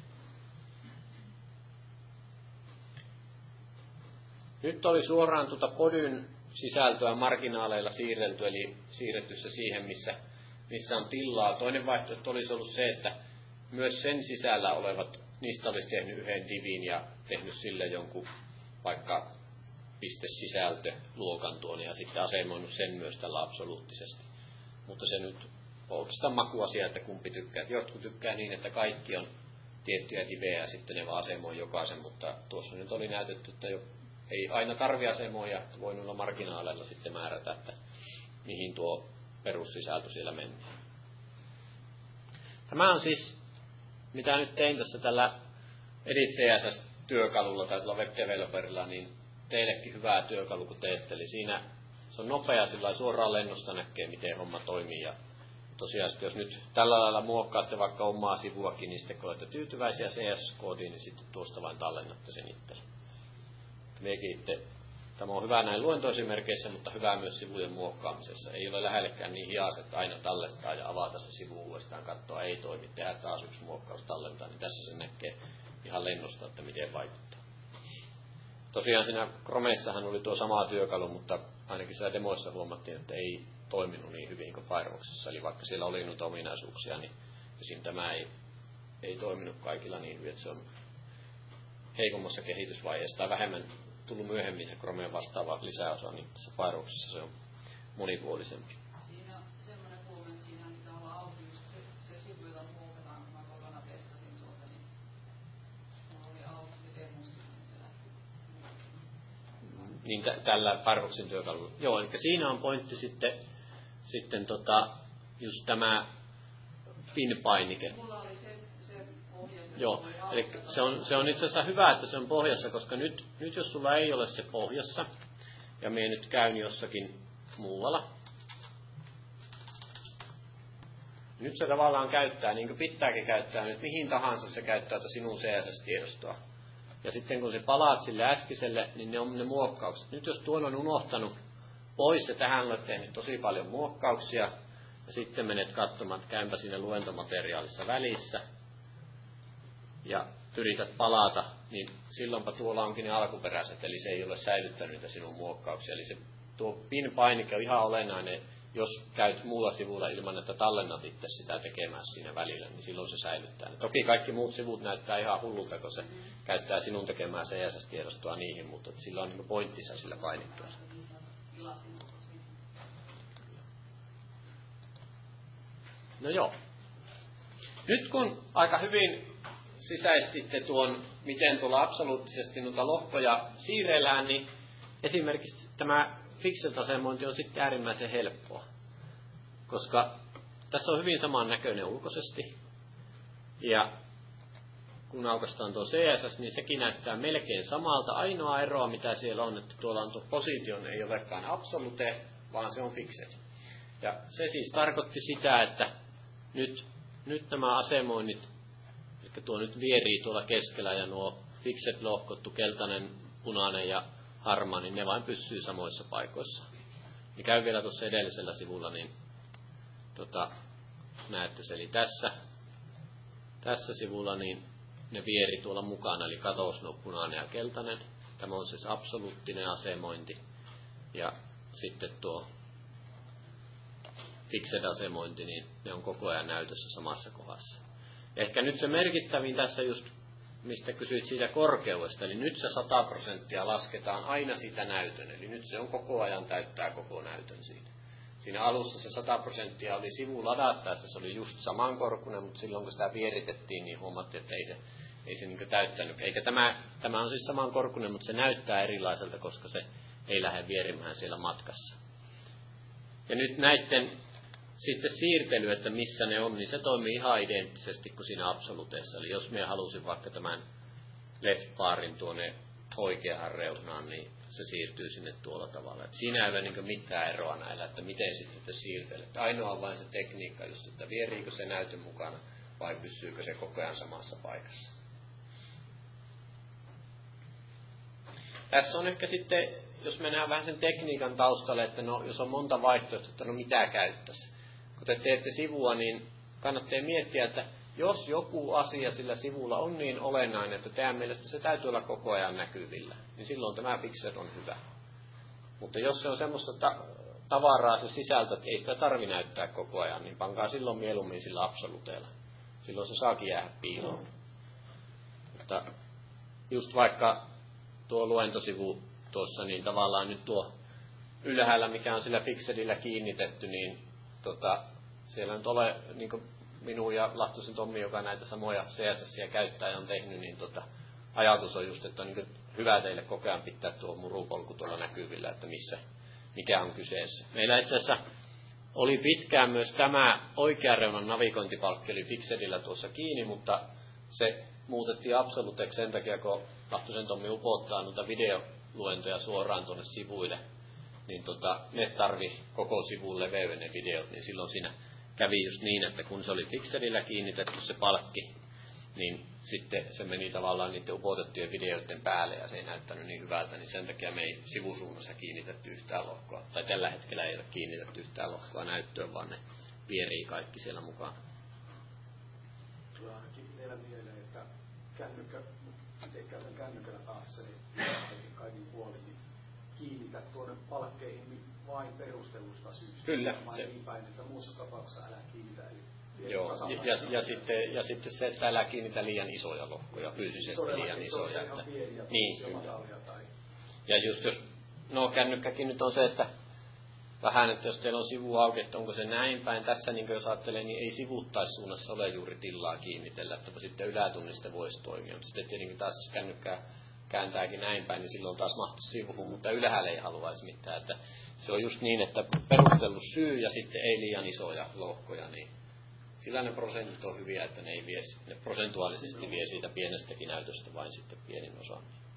Nyt oli suoraan tuota podyn sisältöä marginaaleilla siirrelty, eli siirretty se siihen, missä, missä on tilaa. Toinen vaihtoehto olisi ollut se, että myös sen sisällä olevat, niistä olisi tehnyt yhden divin ja tehnyt sille jonkun vaikka pistesisältö luokan tuonne ja sitten asemoinut sen myös tällä absoluuttisesti. Mutta se nyt on oikeastaan makuasia, että kumpi tykkää. Jotkut tykkää niin, että kaikki on tiettyjä divejä ja sitten ne vaan asemoi jokaisen, mutta tuossa nyt oli näytetty, että jo ei aina tarvi asemoja, että voi noilla marginaaleilla sitten määrätä, että mihin tuo perussisältö siellä mennään. Tämä on siis, mitä nyt tein tässä tällä Edit C S S-työkalulla tai tällä web-developerilla, niin teillekin hyvää työkalu, kun teette. Eli siinä se on nopea, sillä suoraan lennosta näkee, miten homma toimii. Ja tosiaan, jos nyt tällä lailla muokkaatte vaikka omaa sivuakin, niin sitten kun olette tyytyväisiä C S S-koodiin, niin sitten tuosta vain tallennatte sen itselle. Itse, tämä on hyvä näin luentoesimerkeissä, mutta hyvä myös sivujen muokkaamisessa. Ei ole lähellekään niin hias, että aina tallettaa ja avata se sivu uudestaan, katsoa ei toimi, tehdä taas yksi muokkaus tallentaa, niin tässä se näkee ihan lennosta, että miten vaikuttaa. Tosiaan siinä Chromeissahan oli tuo sama työkalu, mutta ainakin siellä demoissa huomattiin, että ei toiminut niin hyvin kuin Firefoxissa. Eli vaikka siellä oli noita ominaisuuksia, niin siinä tämä ei, ei toiminut kaikilla niin hyvin, että se on heikommassa kehitysvaiheessa tai vähemmän tullut myöhemmin se Chromeen vastaava lisäosa, niin tässä Firefoxissa se on monipuolisempi.
Siinä on semmoinen puoli, että siinä pitää olla auki just se, se sivu, jota muokataan, kun mä kotona testasin tuota, niin mulla oli auki se demo siellä.
Niin tä- tällä Firefoxin työkalulla. Joo, eli siinä on pointti sitten, sitten tota, just tämä pin-painike.
Mulla oli se, se ohje.
Joo, eli se on, se on itse asiassa hyvä, että se on pohjassa, koska nyt, nyt jos sulla ei ole se pohjassa, ja minä nyt käyn jossakin muualla, nyt se tavallaan käyttää, niin kuin pitääkin käyttää, nyt mihin tahansa se käyttää sinun C S S-tiedostoa. Ja sitten kun se palaat sille äskiselle, niin ne on ne muokkaukset. Nyt jos tuon on unohtanut pois, ja tähän olet tehnyt tosi paljon muokkauksia, ja sitten menet katsomaan, että käympä siinä luentomateriaalissa välissä, ja yrität palata, niin silloinpa tuolla onkin ne alkuperäiset, eli se ei ole säilyttänyt niitä sinun muokkauksia. Eli se, tuo pin-painike on ihan olennainen, jos käyt muulla sivulla ilman, että tallennat itse sitä tekemään siinä välillä, niin silloin se säilyttää. Toki kaikki muut sivut näyttää ihan hullulta, kun se käyttää sinun tekemään C S S-tiedostoa niihin, mutta sillä on niin pointtinsa sillä painikkeella. No joo. Nyt kun aika hyvin sisäistitte tuon, miten tuolla absoluuttisesti noita lohkoja siirrellään, niin esimerkiksi tämä Fixed-asemointi on sitten äärimmäisen helppoa, koska tässä on hyvin saman näköinen ulkoisesti, ja kun aukaistaan tuo C S S, niin sekin näyttää melkein samalta. Ainoa eroa, mitä siellä on, että tuolla on tuo position, ei olekaan absolute, vaan se on fixed. Ja se siis tarkoitti sitä, että nyt, nyt nämä asemoinnit, eli tuo nyt vierii tuolla keskellä, ja nuo fixed-lohkottu, keltainen, punainen ja harmaa, niin ne vain pysyy samoissa paikoissa. Ja käy vielä tuossa edellisellä sivulla, niin tota, näette se. Eli tässä, tässä sivulla niin ne vieri tuolla mukana, eli katous on punainen ja keltainen. Tämä on siis absoluuttinen asemointi. Ja sitten tuo fixed-asemointi, niin ne on koko ajan näytössä samassa kohdassa. Ehkä nyt se merkittävin tässä just, mistä kysyit siitä korkeudesta, eli nyt se sata prosenttia lasketaan aina siitä näytön, eli nyt se on koko ajan täyttää koko näytön siinä. Siinä alussa se sata prosenttia oli sivu ladattaessa, se oli just samankorkuinen, mutta silloin kun sitä vieritettiin, niin huomattiin, että ei se, ei se niin täyttänyt. Eikä tämä, tämä on siis samankorkuinen, mutta se näyttää erilaiselta, koska se ei lähde vierimään siellä matkassa. Ja nyt näiden sitten siirtely, että missä ne on, niin se toimii ihan identtisesti kuin siinä absoluteessa. Eli jos minä halusin vaikka tämän left barin tuonne oikeaan reunaan, niin se siirtyy sinne tuolla tavalla. Et siinä ei ole niin mitään eroa näillä, että miten sitten te siirtelette. Ainoa on vain se tekniikka, just, että vieriikö se näytön mukana vai pysyykö se koko ajan samassa paikassa. tässä on ehkä sitten, jos mennään vähän sen tekniikan taustalle, että no, jos on monta vaihtoehtoa, että no mitä käyttäisi. Kun te teette sivua, niin kannattaa miettiä, että jos joku asia sillä sivulla on niin olennainen, että teidän mielestä se täytyy olla koko ajan näkyvillä, niin silloin tämä pixel on hyvä. Mutta jos se on semmoista ta- tavaraa se sisältö, että ei sitä tarvi näyttää koko ajan, niin pankaa silloin mieluummin sillä absoluteella. Silloin se saakin jäädä piiloon. Mutta just vaikka tuo luentosivu tuossa, niin tavallaan nyt tuo ylhäällä, mikä on sillä pikselillä kiinnitetty, niin tota, siellä nyt ole, niin kuin minun ja Lahtosen Tommi, joka näitä samoja C S S käyttää ja on tehnyt, niin tota, ajatus on just, että on niin hyvä teille koko ajan pitää tuo murupolku tuolla näkyvillä, että missä, mikä on kyseessä. Meillä itse asiassa oli pitkään myös tämä oikean reunan navigointipalkki oli pikselillä tuossa kiinni, mutta se muutettiin absoluteksi sen takia, kun Lahtosen Tommi upottaa noita videoluentoja suoraan tuonne sivuille, niin tota, ne tarvi koko sivun leveyden ne videot, niin silloin siinä kävi just niin, että kun se oli pikselillä kiinnitetty se palkki, niin sitten se meni tavallaan niiden upotettujen videoiden päälle ja se ei näyttänyt niin hyvältä, niin sen takia me ei sivusuunnassa kiinnitetty yhtään lohkoa. Tai tällä hetkellä ei ole kiinnitetty yhtään lohkoa näyttöön, vaan ne pierii kaikki siellä mukaan.
Tulee ainakin vielä mieleen, että kännykkä, itse käytän kännykällä päässä, niin kaikin puolin niin kiinnitä tuonne palkkeihin niin vain perustellusta syystä.
Kyllä.
Se... Niin päin, että muussa tapauksessa älä kiinnitä. Eli
joo, ja, ja, ja, sitten, ja sitten se, että älä kiinnitä liian isoja lohkoja, fyysisesti liian isoja. Että, niin,
tai...
Ja just jos, no kännykkäkin nyt on se, että vähän, että jos teillä on sivu auki, että onko se näin päin, tässä niin jos ajattelee, niin ei sivuttaissuunnassa ole juuri tilaa kiinnitellä, että sitten ylätunniste voisi toimia. Mutta sitten tietenkin taas, jos kännykkää kääntääkin näin päin, niin silloin taas mahtuu sivuun, mutta ylhäällä ei haluaisi mitään. Että se on just niin, että perustellut syy ja sitten ei liian isoja lohkoja, niin sillä ne prosentit on hyviä, että ne ei vie, ne prosentuaalisesti vie siitä pienestäkin näytöstä vain sitten pienin osa.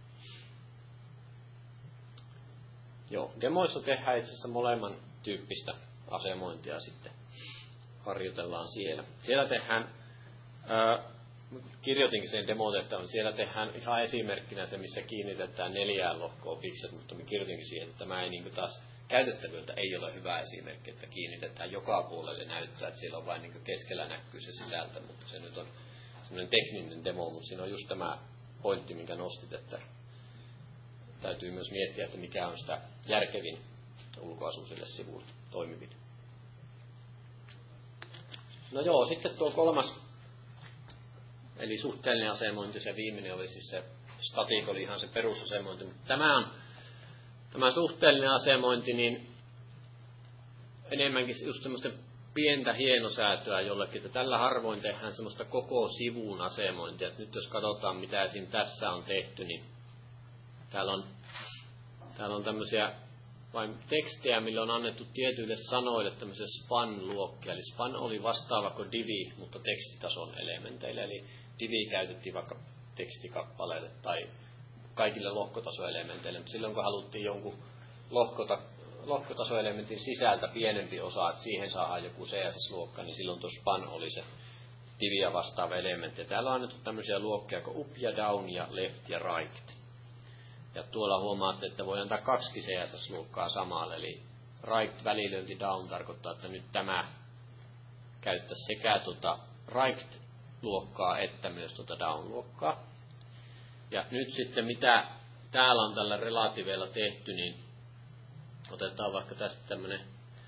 Joo, demoissa tehdään itse asiassa molemman tyyppistä asemointia sitten. Harjoitellaan siellä. Siellä tehdään, ää, kirjoitinkin sen demotehtävän, siellä tehdään ihan esimerkkinä se, missä kiinnitetään neljään lohkoon pikset, mutta me kirjoitinkin siihen, että tämä ei niin taas käytettävyydeltä ei ole hyvä esimerkki, että kiinnitetään joka puolelle näyttää, että siellä on vain niin keskellä näkyy se sisältö, mutta se nyt on semmoinen tekninen demo, mutta siinä on just tämä pointti, minkä nostit, että täytyy myös miettiä, että mikä on sitä järkevin ulkoasu sille sivulle toimivin. No joo, sitten tuo kolmas, eli suhteellinen asemointi, se viimeinen oli siis se static, oli ihan se perusasemointi, mutta tämä on tämä suhteellinen asemointi, niin enemmänkin just semmoista pientä hienosäätöä jollekin, että tällä harvoin tehdään semmoista koko sivun asemointia. Että nyt jos katsotaan, mitä esim. Tässä on tehty, niin täällä on, täällä on tämmöisiä vain tekstejä, millä on annettu tietyille sanoille tämmöisiä span-luokkia. Eli span oli vastaava kuin divi, mutta tekstitason elementeille. Eli divi käytettiin vaikka tekstikappaleille tai kaikille lohkotasoelementeille, mutta silloin kun haluttiin jonkun lohkota, lohkotasoelementin sisältä pienempi osa, että siihen saadaan joku C S S-luokka, niin silloin tuo span oli se diviä vastaava elementti. Ja täällä on annettu tämmöisiä luokkia kuin up ja down ja left ja right. Ja tuolla huomaatte, että voi antaa kaksi C S S-luokkaa samalle, eli right välilyönti down tarkoittaa, että nyt tämä käyttää sekä tuota right-luokkaa että myös tuota down-luokkaa. Ja nyt sitten mitä täällä on tällä relatiivilla tehty, niin otetaan vaikka tästä tämmönen,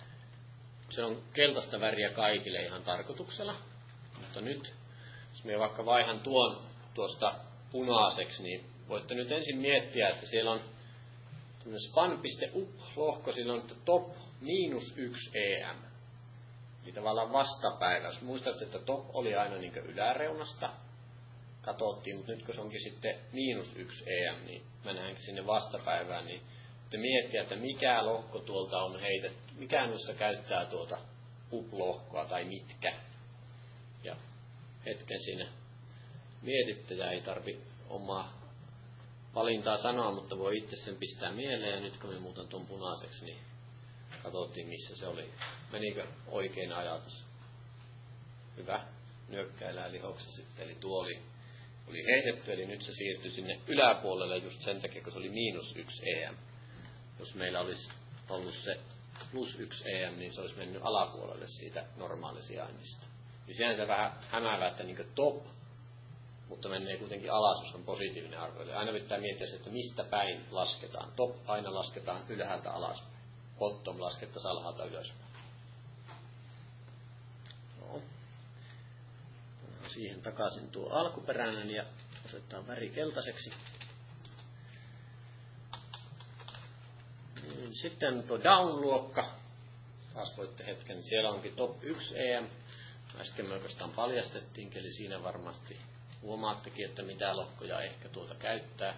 se on keltaista väriä kaikille ihan tarkoituksella, mutta nyt jos minä vaikka vaihan tuon tuosta punaiseksi, niin voitte nyt ensin miettiä, että siellä on tämmöinen span.up-lohko, sillä on top miinus yksi E M. Eli tavallaan vastapäivä. Jos muistatte, että top oli aina niin yläreunasta, katsottiin, mutta nyt kun se onkin sitten miinus yksi E M, niin mennäänkin sinne vastapäivään, niin te miettiä, että mikä lohko tuolta on heitetty, mikä noista käyttää tuota up-lohkoa tai mitkä. Ja hetken siinä mietitte ja ei tarvi omaa valintaa sanoa, mutta voi itse sen pistää mieleen. Ja nyt kun me muutan tuon punaiseksi, niin katsottiin missä se oli. Menikö oikein ajatus? Hyvä. Nyökkäillään lihoksi sitten. Eli tuo oli oli heitetty, eli nyt se siirtyi sinne yläpuolelle just sen takia, kun se oli miinus yksi E M. Jos meillä olisi ollut se plus yksi E M, niin se olisi mennyt alapuolelle siitä normaalisijainnista. Niin sehän se vähän hämäävää, että niin top, mutta menee kuitenkin alas, jos on positiivinen arvo. Eli aina pitää miettiä, että mistä päin lasketaan. Top aina lasketaan ylhäältä alaspäin. Bottom laskettaisiin alhaalta ylöspäin. No. Siihen takaisin tuo alkuperäinen ja otetaan väri keltaiseksi. Sitten tuo down-luokka. Taas voitte hetken. Siellä onkin top yksi E M. Äsken me oikeastaan paljastettiin, eli siinä varmasti huomaattekin, että mitä lohkoja ehkä tuota käyttää.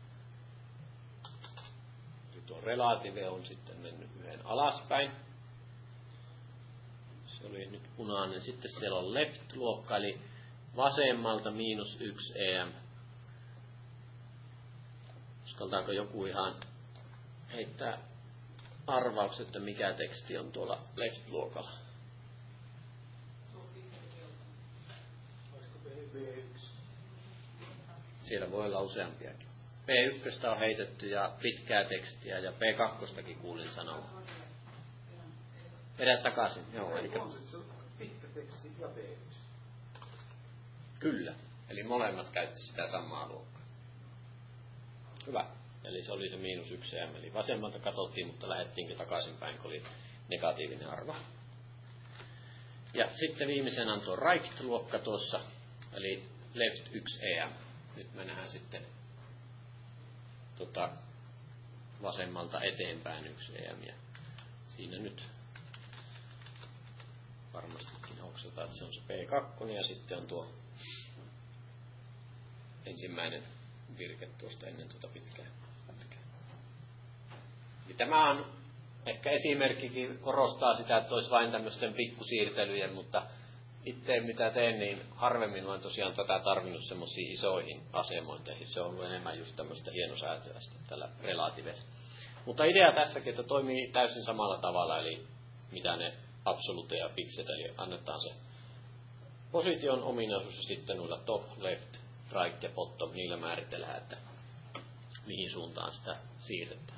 Eli tuo relative on sitten mennyt yhden alaspäin. Se oli nyt punainen. Sitten siellä on left-luokka, eli vasemmalta miinus yksi E M. Uskaltaako joku ihan heittää arvaukset, että mikä teksti on tuolla left-luokalla? Siellä voi olla useampiakin. P yksi on heitetty ja pitkää tekstiä ja P kaksi kuulin sanoa. Vedä takaisin. Joo, eli
pitkä teksti ja P yksi.
Kyllä. Eli molemmat käytti sitä samaa luokkaa. Hyvä. Eli se oli se miinus yksi E M. Eli vasemmalta katsottiin, mutta lähdettiinkin takaisinpäin, kun oli negatiivinen arvo. Ja sitten viimeisenä on tuo right-luokka tuossa, eli left yksi E M. Nyt me nähdään sitten tota, vasemmalta eteenpäin yksi E M. Ja siinä nyt varmastikin hoksataan, että se on se P kaksi ja sitten on tuo ensimmäinen virke tuosta ennen tuota pitkää pätkää. Ja tämä on ehkä esimerkkikin korostaa sitä, että olisi vain tämmöisten pikkusiirtelyjen, mutta itse mitä teen, niin harvemmin olen tosiaan tätä tarvinnut semmoisiin isoihin asemointeihin. Se on ollut enemmän just tämmöistä hienosäätöä tällä relativella. Mutta idea tässäkin, että toimii täysin samalla tavalla, eli mitä ne absolute ja pikset, eli annetaan se position ominaisuus ja sitten noilla top, left, right ja bottom, niillä määritellään, että mihin suuntaan sitä siirretään.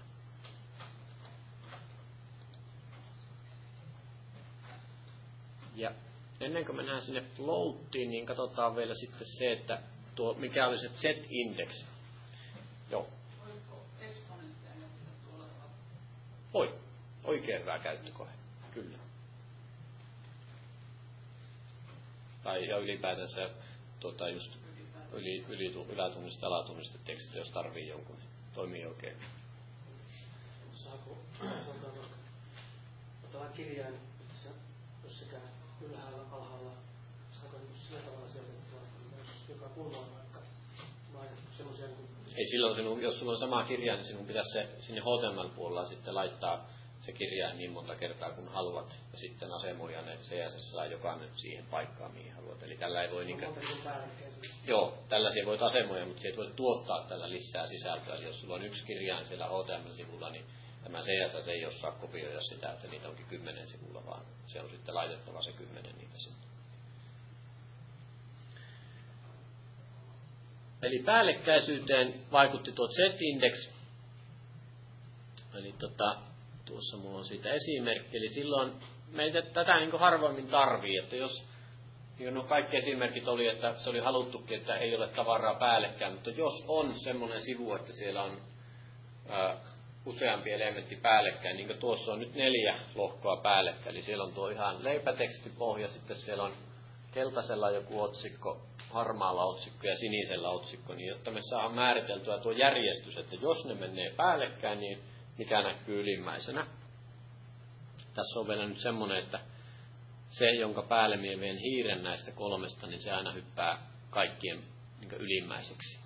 Ja ennen kuin mennään sinne floattiin, niin katsotaan vielä sitten se, että tuo, mikä oli se Z-index. Joo.
Voisiko eksponentteja näyttää tuolla tavalla?
Voi. Oikein hyvä käyttökohe. Kyllä. Tai ja ylipäätänsä tuota, just yli, yli, ylätunnista ja alatunnista tekstiä, jos tarvii jonkun, niin toimii oikein.
Saako otetaan kirjain, jos sekä ylhäällä, alhaalla, saako sillä tavalla sijoitettua, jos joka kulma on vaikka semmoisia kuin...
Ei silloin, sinun, jos sulla on sama kirjain, niin sinun pitäisi se, sinne H T M L-puolella sitten laittaa se kirjain niin monta kertaa kuin haluat, ja sitten asemoida ne C S S jokainen siihen paikkaan, mihin haluat. Eli tällä ei voi niinkö... Joo, tällaisia voit asemoida, mutta sieltä voit tuottaa tällä lisää sisältöä. Eli jos sulla on yksi kirjain siellä H T M L-sivulla, niin tämä C S S ei osaa kopioida sitä, että niitä onkin kymmenen sivulla, vaan se on sitten laitettava se kymmenen niitä sinne. Eli päällekkäisyyteen vaikutti tuo Z-index. Eli tota, tuossa mulla on siitä esimerkki. Eli silloin meitä tätä niin kuin harvoimmin tarvii, että jos niin no kaikki esimerkit oli, että se oli haluttukin, että ei ole tavaraa päällekkäin, mutta jos on semmoinen sivu, että siellä on ää, useampi elementti päällekkäin, niin kuin tuossa on nyt neljä lohkoa päällekkäin, eli siellä on tuo ihan leipätekstipohja, sitten siellä on keltaisella joku otsikko, harmaalla otsikko ja sinisellä otsikko, niin jotta me saadaan määriteltyä tuo järjestys, että jos ne menee päällekkäin, niin mikä näkyy ylimmäisenä. Tässä on vielä nyt semmoinen, että se, jonka päälle minä vien hiiren näistä kolmesta, niin se aina hyppää kaikkien niin kuin ylimmäiseksi.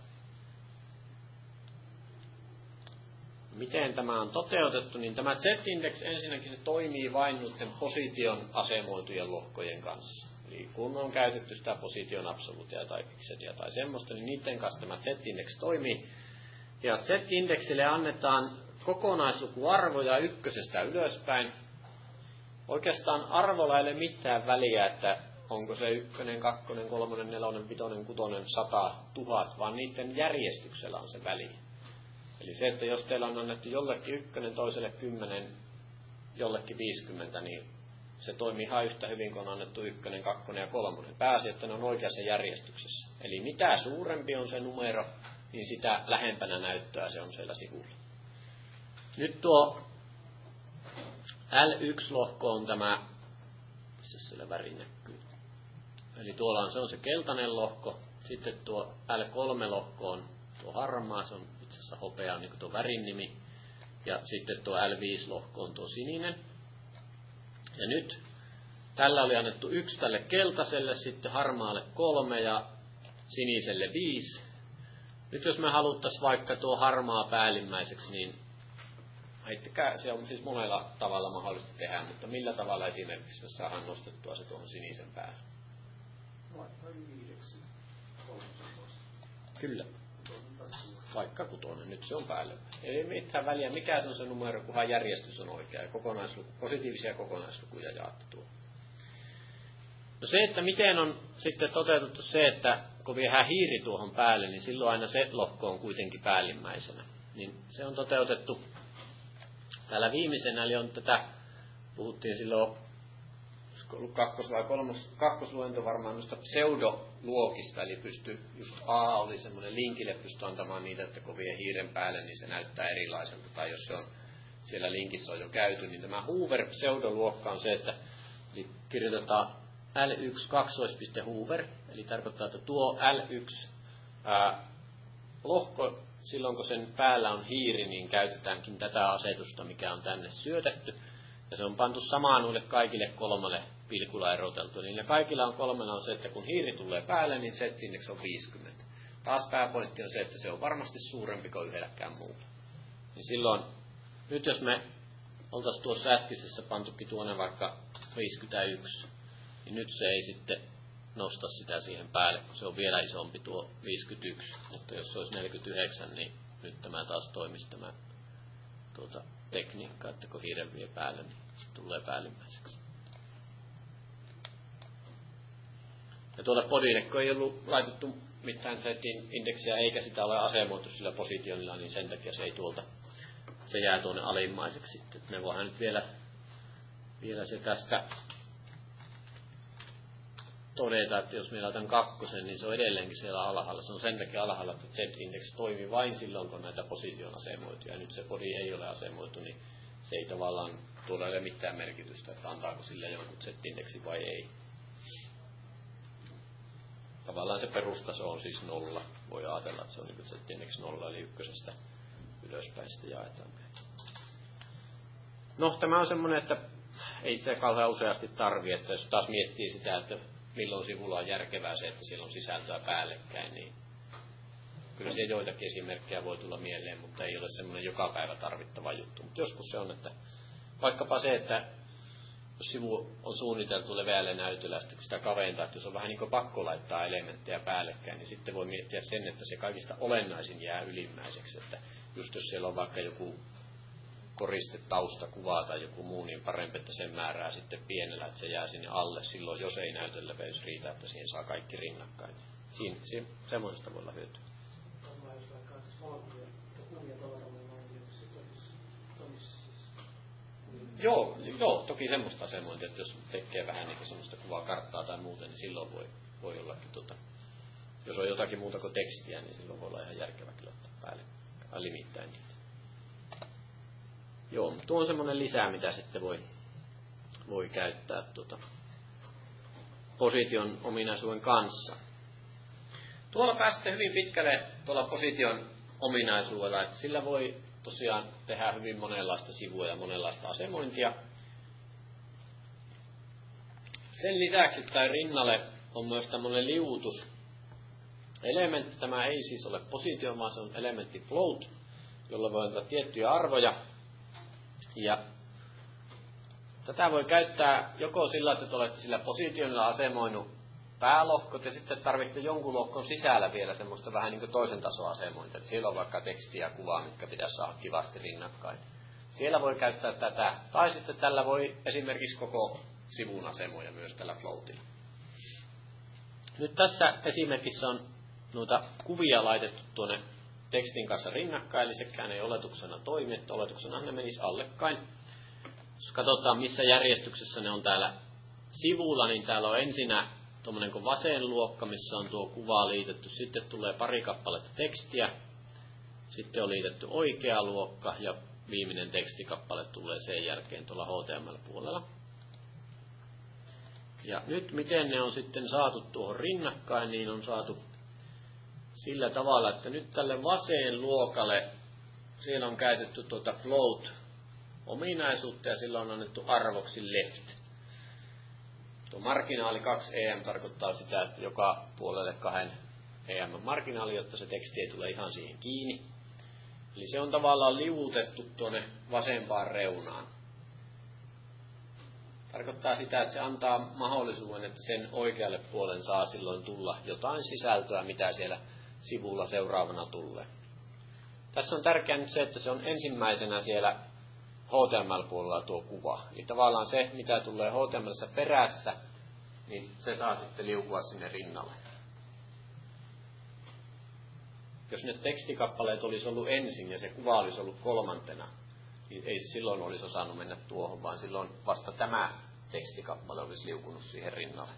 Miten tämä on toteutettu, niin tämä Z-index ensinnäkin se toimii vain noiden position asemoitujen lohkojen kanssa. Eli kun on käytetty sitä position absoluutia tai pikseliä tai semmoista, niin niiden kanssa tämä Z-index toimii. Ja Z-indeksille annetaan kokonaislukuarvoja ykkösestä ylöspäin. Oikeastaan arvolla ei ole mitään väliä, että onko se ykkönen, kakkonen, kolmonen, nelonen, vitonen, kutonen, sata, tuhat, vaan niiden järjestyksellä on se väli. Eli se, että jos teillä on annettu jollekin ykkönen, toiselle kymmenen, jollekin viisikymmentä, niin se toimii ihan yhtä hyvin, kun on annettu ykkönen, kakkonen ja kolmonen. Pääsi, että ne on oikeassa järjestyksessä. Eli mitä suurempi on se numero, niin sitä lähempänä näyttöä se on siellä sivulla. Nyt tuo L yksi-lohko on tämä, missä siellä väri näkyy. Eli tuolla on, se on se keltainen lohko. Sitten tuo L kolme-lohko on tuo harmaa, se on itse asiassa hopea, niin kuin tuo värin nimi. Ja sitten tuo L viisi-lohko on tuo sininen. Ja nyt tällä oli annettu yksi tälle keltaiselle, sitten harmaalle kolme ja siniselle viisi. Nyt jos me haluttaisiin vaikka tuo harmaa päällimmäiseksi, niin heittäkää, se on siis monella tavalla mahdollista tehdä, mutta millä tavalla esimerkiksi me saadaan nostettua se tuohon sinisen päälle?
Noin viideksi kolmosen pois.
Kyllä. Vaikka kutonen, nyt se on päälle. Ei mitään väliä, mikä se on se numero, kunhan järjestys on oikea ja kokonaisluku, positiivisia kokonaislukuja jaettu tuo. No se, että miten on sitten toteutettu se, että kun viedään hiiri tuohon päälle, niin silloin aina se lohko on kuitenkin päällimmäisenä. Niin se on toteutettu täällä viimeisenä, eli on tätä, puhuttiin silloin, olisiko ollut kakkos- vai kolmos, kakkosluento varmaan noista pseudoluokista, eli pysty, just A oli semmoinen linkille, pystyi antamaan niitä, että kun vie hiiren päälle, niin se näyttää erilaiselta, tai jos se on siellä linkissä on jo käyty, niin tämä Hoover-pseudoluokka on se, että eli kirjoitetaan L yksi kaksoispiste Hoover, eli tarkoittaa, että tuo L yksi ää, lohko, silloin kun sen päällä on hiiri, niin käytetäänkin tätä asetusta, mikä on tänne syötetty. Ja se on pantu samaan noille kaikille kolmelle pilkulla eroteltu. Niin ne kaikilla on kolmena on se, että kun hiiri tulee päälle, niin Z-index on viisikymmentä. Taas pääpointti on se, että se on varmasti suurempi kuin yhdelläkään muulla. Niin silloin, nyt jos me oltaisiin tuossa äskeisessä pantukin tuonne vaikka viisikymmentäyksi, niin nyt se ei sitten nosta sitä siihen päälle, kun se on vielä isompi tuo viisikymmentäyksi. Mutta jos se olisi neljäkymmentäyhdeksän, niin nyt tämä taas toimisi tämä tuota, tekniikka, että kun hiiren vie päälle, niin se tulee päällimmäiseksi. Ja tuolle bodille, kun ei ollut laitettu mitään Z-indeksiä eikä sitä ole asemoitu sillä positionilla, niin sen takia se ei tuolta, se jää tuonne alimmaiseksi sitten. Me voidaan nyt vielä, vielä se tästä todeta, että jos meillä otan kakkosen, niin se on edelleenkin siellä alhaalla. Se on sen takia alhaalla, että Z-indeksi toimii vain silloin, kun näitä position asemoitu. Ja nyt se body ei ole asemoitu, niin se ei tavallaan tuolla ole mitään merkitystä, että antaako sille jonkun Z-indeksi vai ei. Tavallaan se perustaso on siis nolla. Voi ajatella, että se on niin Z-index nolla, eli ykkösestä ylöspäin sitä jaetaan. No, tämä on semmoinen, että ei sitä kauhean useasti tarvitse, että jos taas miettii sitä, että milloin sivulla on järkevää se, että siellä on sisältöä päällekkäin, niin kyllä siellä joitakin esimerkkejä voi tulla mieleen, mutta ei ole semmoinen joka päivä tarvittava juttu. Mutta joskus se on, että vaikkapa se, että jos sivu on suunniteltu leveälle näytöllä, kun sitä kaventaa, että jos on vähän niin kuin pakko laittaa elementtejä päällekkäin, niin sitten voi miettiä sen, että se kaikista olennaisin jää ylimmäiseksi. Että just jos siellä on vaikka joku koriste, taustakuva tai joku muu, niin parempi, että sen määrää sitten pienellä, että se jää sinne alle silloin, jos ei näytöleveys riitä, että siihen saa kaikki rinnakkain. Siinä, siinä semmoisesta voi olla hyötyä.
Jos vaikka ajattelisi valokuvia, kuvia tavallaan noin, niin se toimisi, toimisi siis.
Joo, joo, toki semmoista asemointia, että jos tekee vähän niin semmoista kuvakarttaa tai muuten, niin silloin voi, voi ollakin, tota, jos on jotakin muuta kuin tekstiä, niin silloin voi olla ihan järkevä kyllä ottaa päälle, limittäin niitä. Joo, tuo on semmoinen lisää, mitä sitten voi, voi käyttää tuota, position ominaisuuden kanssa. Tuolla pääsette hyvin pitkälle tuolla position ominaisuudella, että sillä voi tosiaan tehdä hyvin monenlaista sivua ja monenlaista asemointia. Sen lisäksi tai rinnalle on myös tämmöinen liuutuselementti. Tämä ei siis ole positio, vaan se on elementti float, jolla voi antaa tiettyjä arvoja. Ja tätä voi käyttää joko sillä, että olette sillä positionilla asemoinut päälohkot ja sitten tarvitsette jonkun lohkon sisällä vielä semmoista vähän niin kuin toisen tason asemointia. Siellä on vaikka tekstiä ja kuvaa, mitkä pitäisi saada kivasti rinnakkain. Siellä voi käyttää tätä. Tai sitten tällä voi esimerkiksi koko sivun asemoida myös tällä floatilla. Nyt tässä esimerkissä on noita kuvia laitettu tuonne tekstin kanssa rinnakkain, eli sekään ei oletuksena toimi, että oletuksena ne menisi allekkain. Jos katsotaan, missä järjestyksessä ne on täällä sivulla, niin täällä on ensinnä tuommoinen kuin vasen luokka, missä on tuo kuva liitetty. Sitten tulee pari kappaletta tekstiä. Sitten on liitetty oikea luokka ja viimeinen tekstikappale tulee sen jälkeen tuolla H T M L-puolella. Ja nyt miten ne on sitten saatu tuohon rinnakkain, niin on saatu sillä tavalla, että nyt tälle vasen luokalle siellä on käytetty tuota float-ominaisuutta ja sillä on annettu arvoksi left. Tuo marginaali kaksi E M tarkoittaa sitä, että joka puolelle kahden E M marginaali, jotta se teksti ei tule ihan siihen kiinni. Eli se on tavallaan liuutettu tuonne vasempaan reunaan. Tarkoittaa sitä, että se antaa mahdollisuuden, että sen oikealle puolen saa silloin tulla jotain sisältöä, mitä siellä sivulla seuraavana tulee. Tässä on tärkeää nyt se, että se on ensimmäisenä siellä H T M L-puolella tuo kuva. Eli tavallaan se, mitä tulee H T M L:ssä perässä, niin se saa sitten liukua sinne rinnalle. Jos ne tekstikappaleet olisi ollut ensin ja se kuva olisi ollut kolmantena, niin ei silloin olisi osannut mennä tuohon, vaan silloin vasta tämä tekstikappale olisi liukunut siihen rinnalle.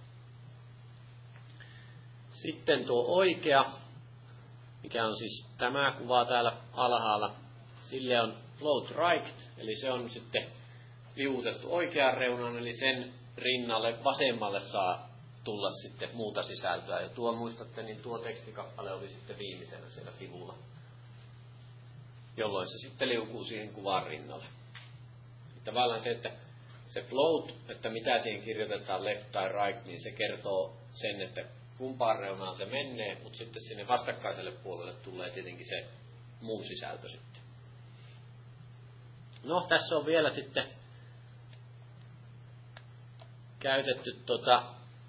Sitten tuo oikea, mikä on siis tämä kuva täällä alhaalla, sille on float right, eli se on sitten liuutettu oikeaan reunaan, eli sen rinnalle vasemmalle saa tulla sitten muuta sisältöä. Ja tuo muistatte, niin tuo tekstikappale oli sitten viimeisenä siellä sivulla, jolloin se sitten liukuu siihen kuvan rinnalle. Tavallaan se, että se float, että mitä siihen kirjoitetaan left tai right, niin se kertoo sen, että kumpaan reunaan se menee, mutta sitten sinne vastakkaiselle puolelle tulee tietenkin se muu sisältö sitten. No, tässä on vielä sitten käytetty tota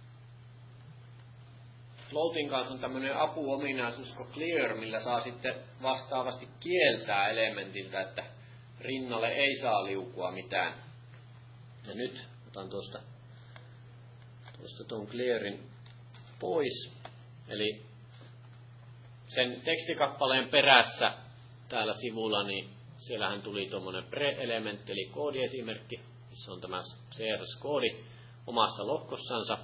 floatin kanssa on tämmöinen apuominaisuus kuin clear, millä saa sitten vastaavasti kieltää elementiltä, että rinnalle ei saa liukua mitään. Ja nyt otan tuosta tuosta tuon clearin pois. Eli sen tekstikappaleen perässä täällä sivulla, niin siellähän tuli tuommoinen pre-elementti, eli koodiesimerkki, missä on tämä C S S-koodi omassa lohkossansa.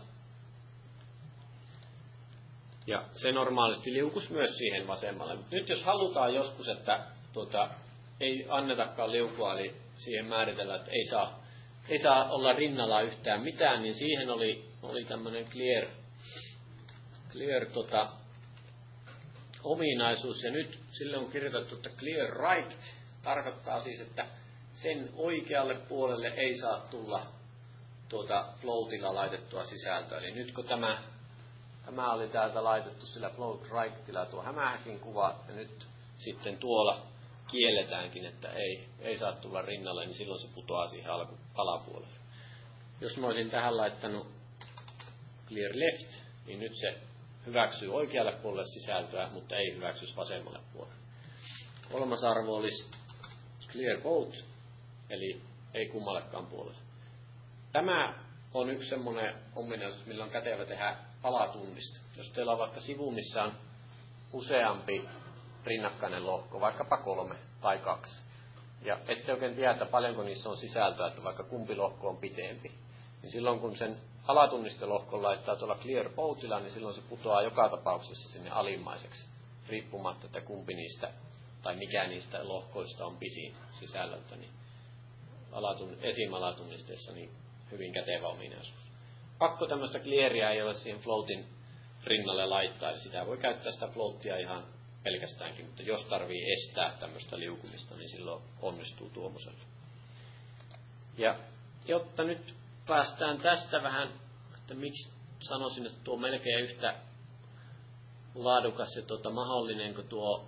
Ja se normaalisti liukus myös siihen vasemmalle. Mutta nyt jos halutaan joskus, että tuota, ei annetakaan liukua, eli siihen määritellään, että ei saa, ei saa olla rinnalla yhtään mitään, niin siihen oli, oli tämmöinen clear, clear tota, ominaisuus. Ja nyt sille on kirjoitettu, että clear right tarkoittaa siis, että sen oikealle puolelle ei saa tulla tuota floatilla laitettua sisältöä. Eli nyt kun tämä Tämä oli täältä laitettu sillä float rightilla tuo hämähäkin kuva, ja nyt sitten tuolla kielletäänkin, että ei, ei saa tulla rinnalle, niin silloin se putoaa siihen alku, alapuolelle. Jos mä olisin tähän laittanut clear left, niin nyt se hyväksyy oikealle puolelle sisältöä, mutta ei hyväksyisi vasemmalle puolelle. Kolmas arvo olisi clear both, eli ei kummallekaan puolelle. Tämä on yksi semmoinen ominaisuus, millä on kätevä tehdä palatunnista. Jos teillä on vaikka sivu, missä on useampi rinnakkainen lohko, vaikkapa kolme tai kaksi, ja ette oikein tiedä, paljonko niissä on sisältöä, että vaikka kumpi lohko on pitempi, niin silloin kun sen alatunnistelohkon laittaa tuolla clear bothilla, niin silloin se putoaa joka tapauksessa sinne alimmaiseksi, riippumatta, että kumpi niistä tai mikä niistä lohkoista on pisin sisällöltä, niin alatun, esimalatunnisteessa niin hyvin kätevä ominaisuus. Pakko tämmöistä clearia ei ole siihen floatin rinnalle laittaa, eli sitä voi käyttää sitä floatia ihan pelkästäänkin, mutta jos tarvii estää tämmöistä liukumista, niin silloin onnistuu tuommoisella. Ja jotta nyt päästään tästä vähän, että miksi sanoisin, että tuo on melkein yhtä laadukas ja tuota mahdollinen kuin tuo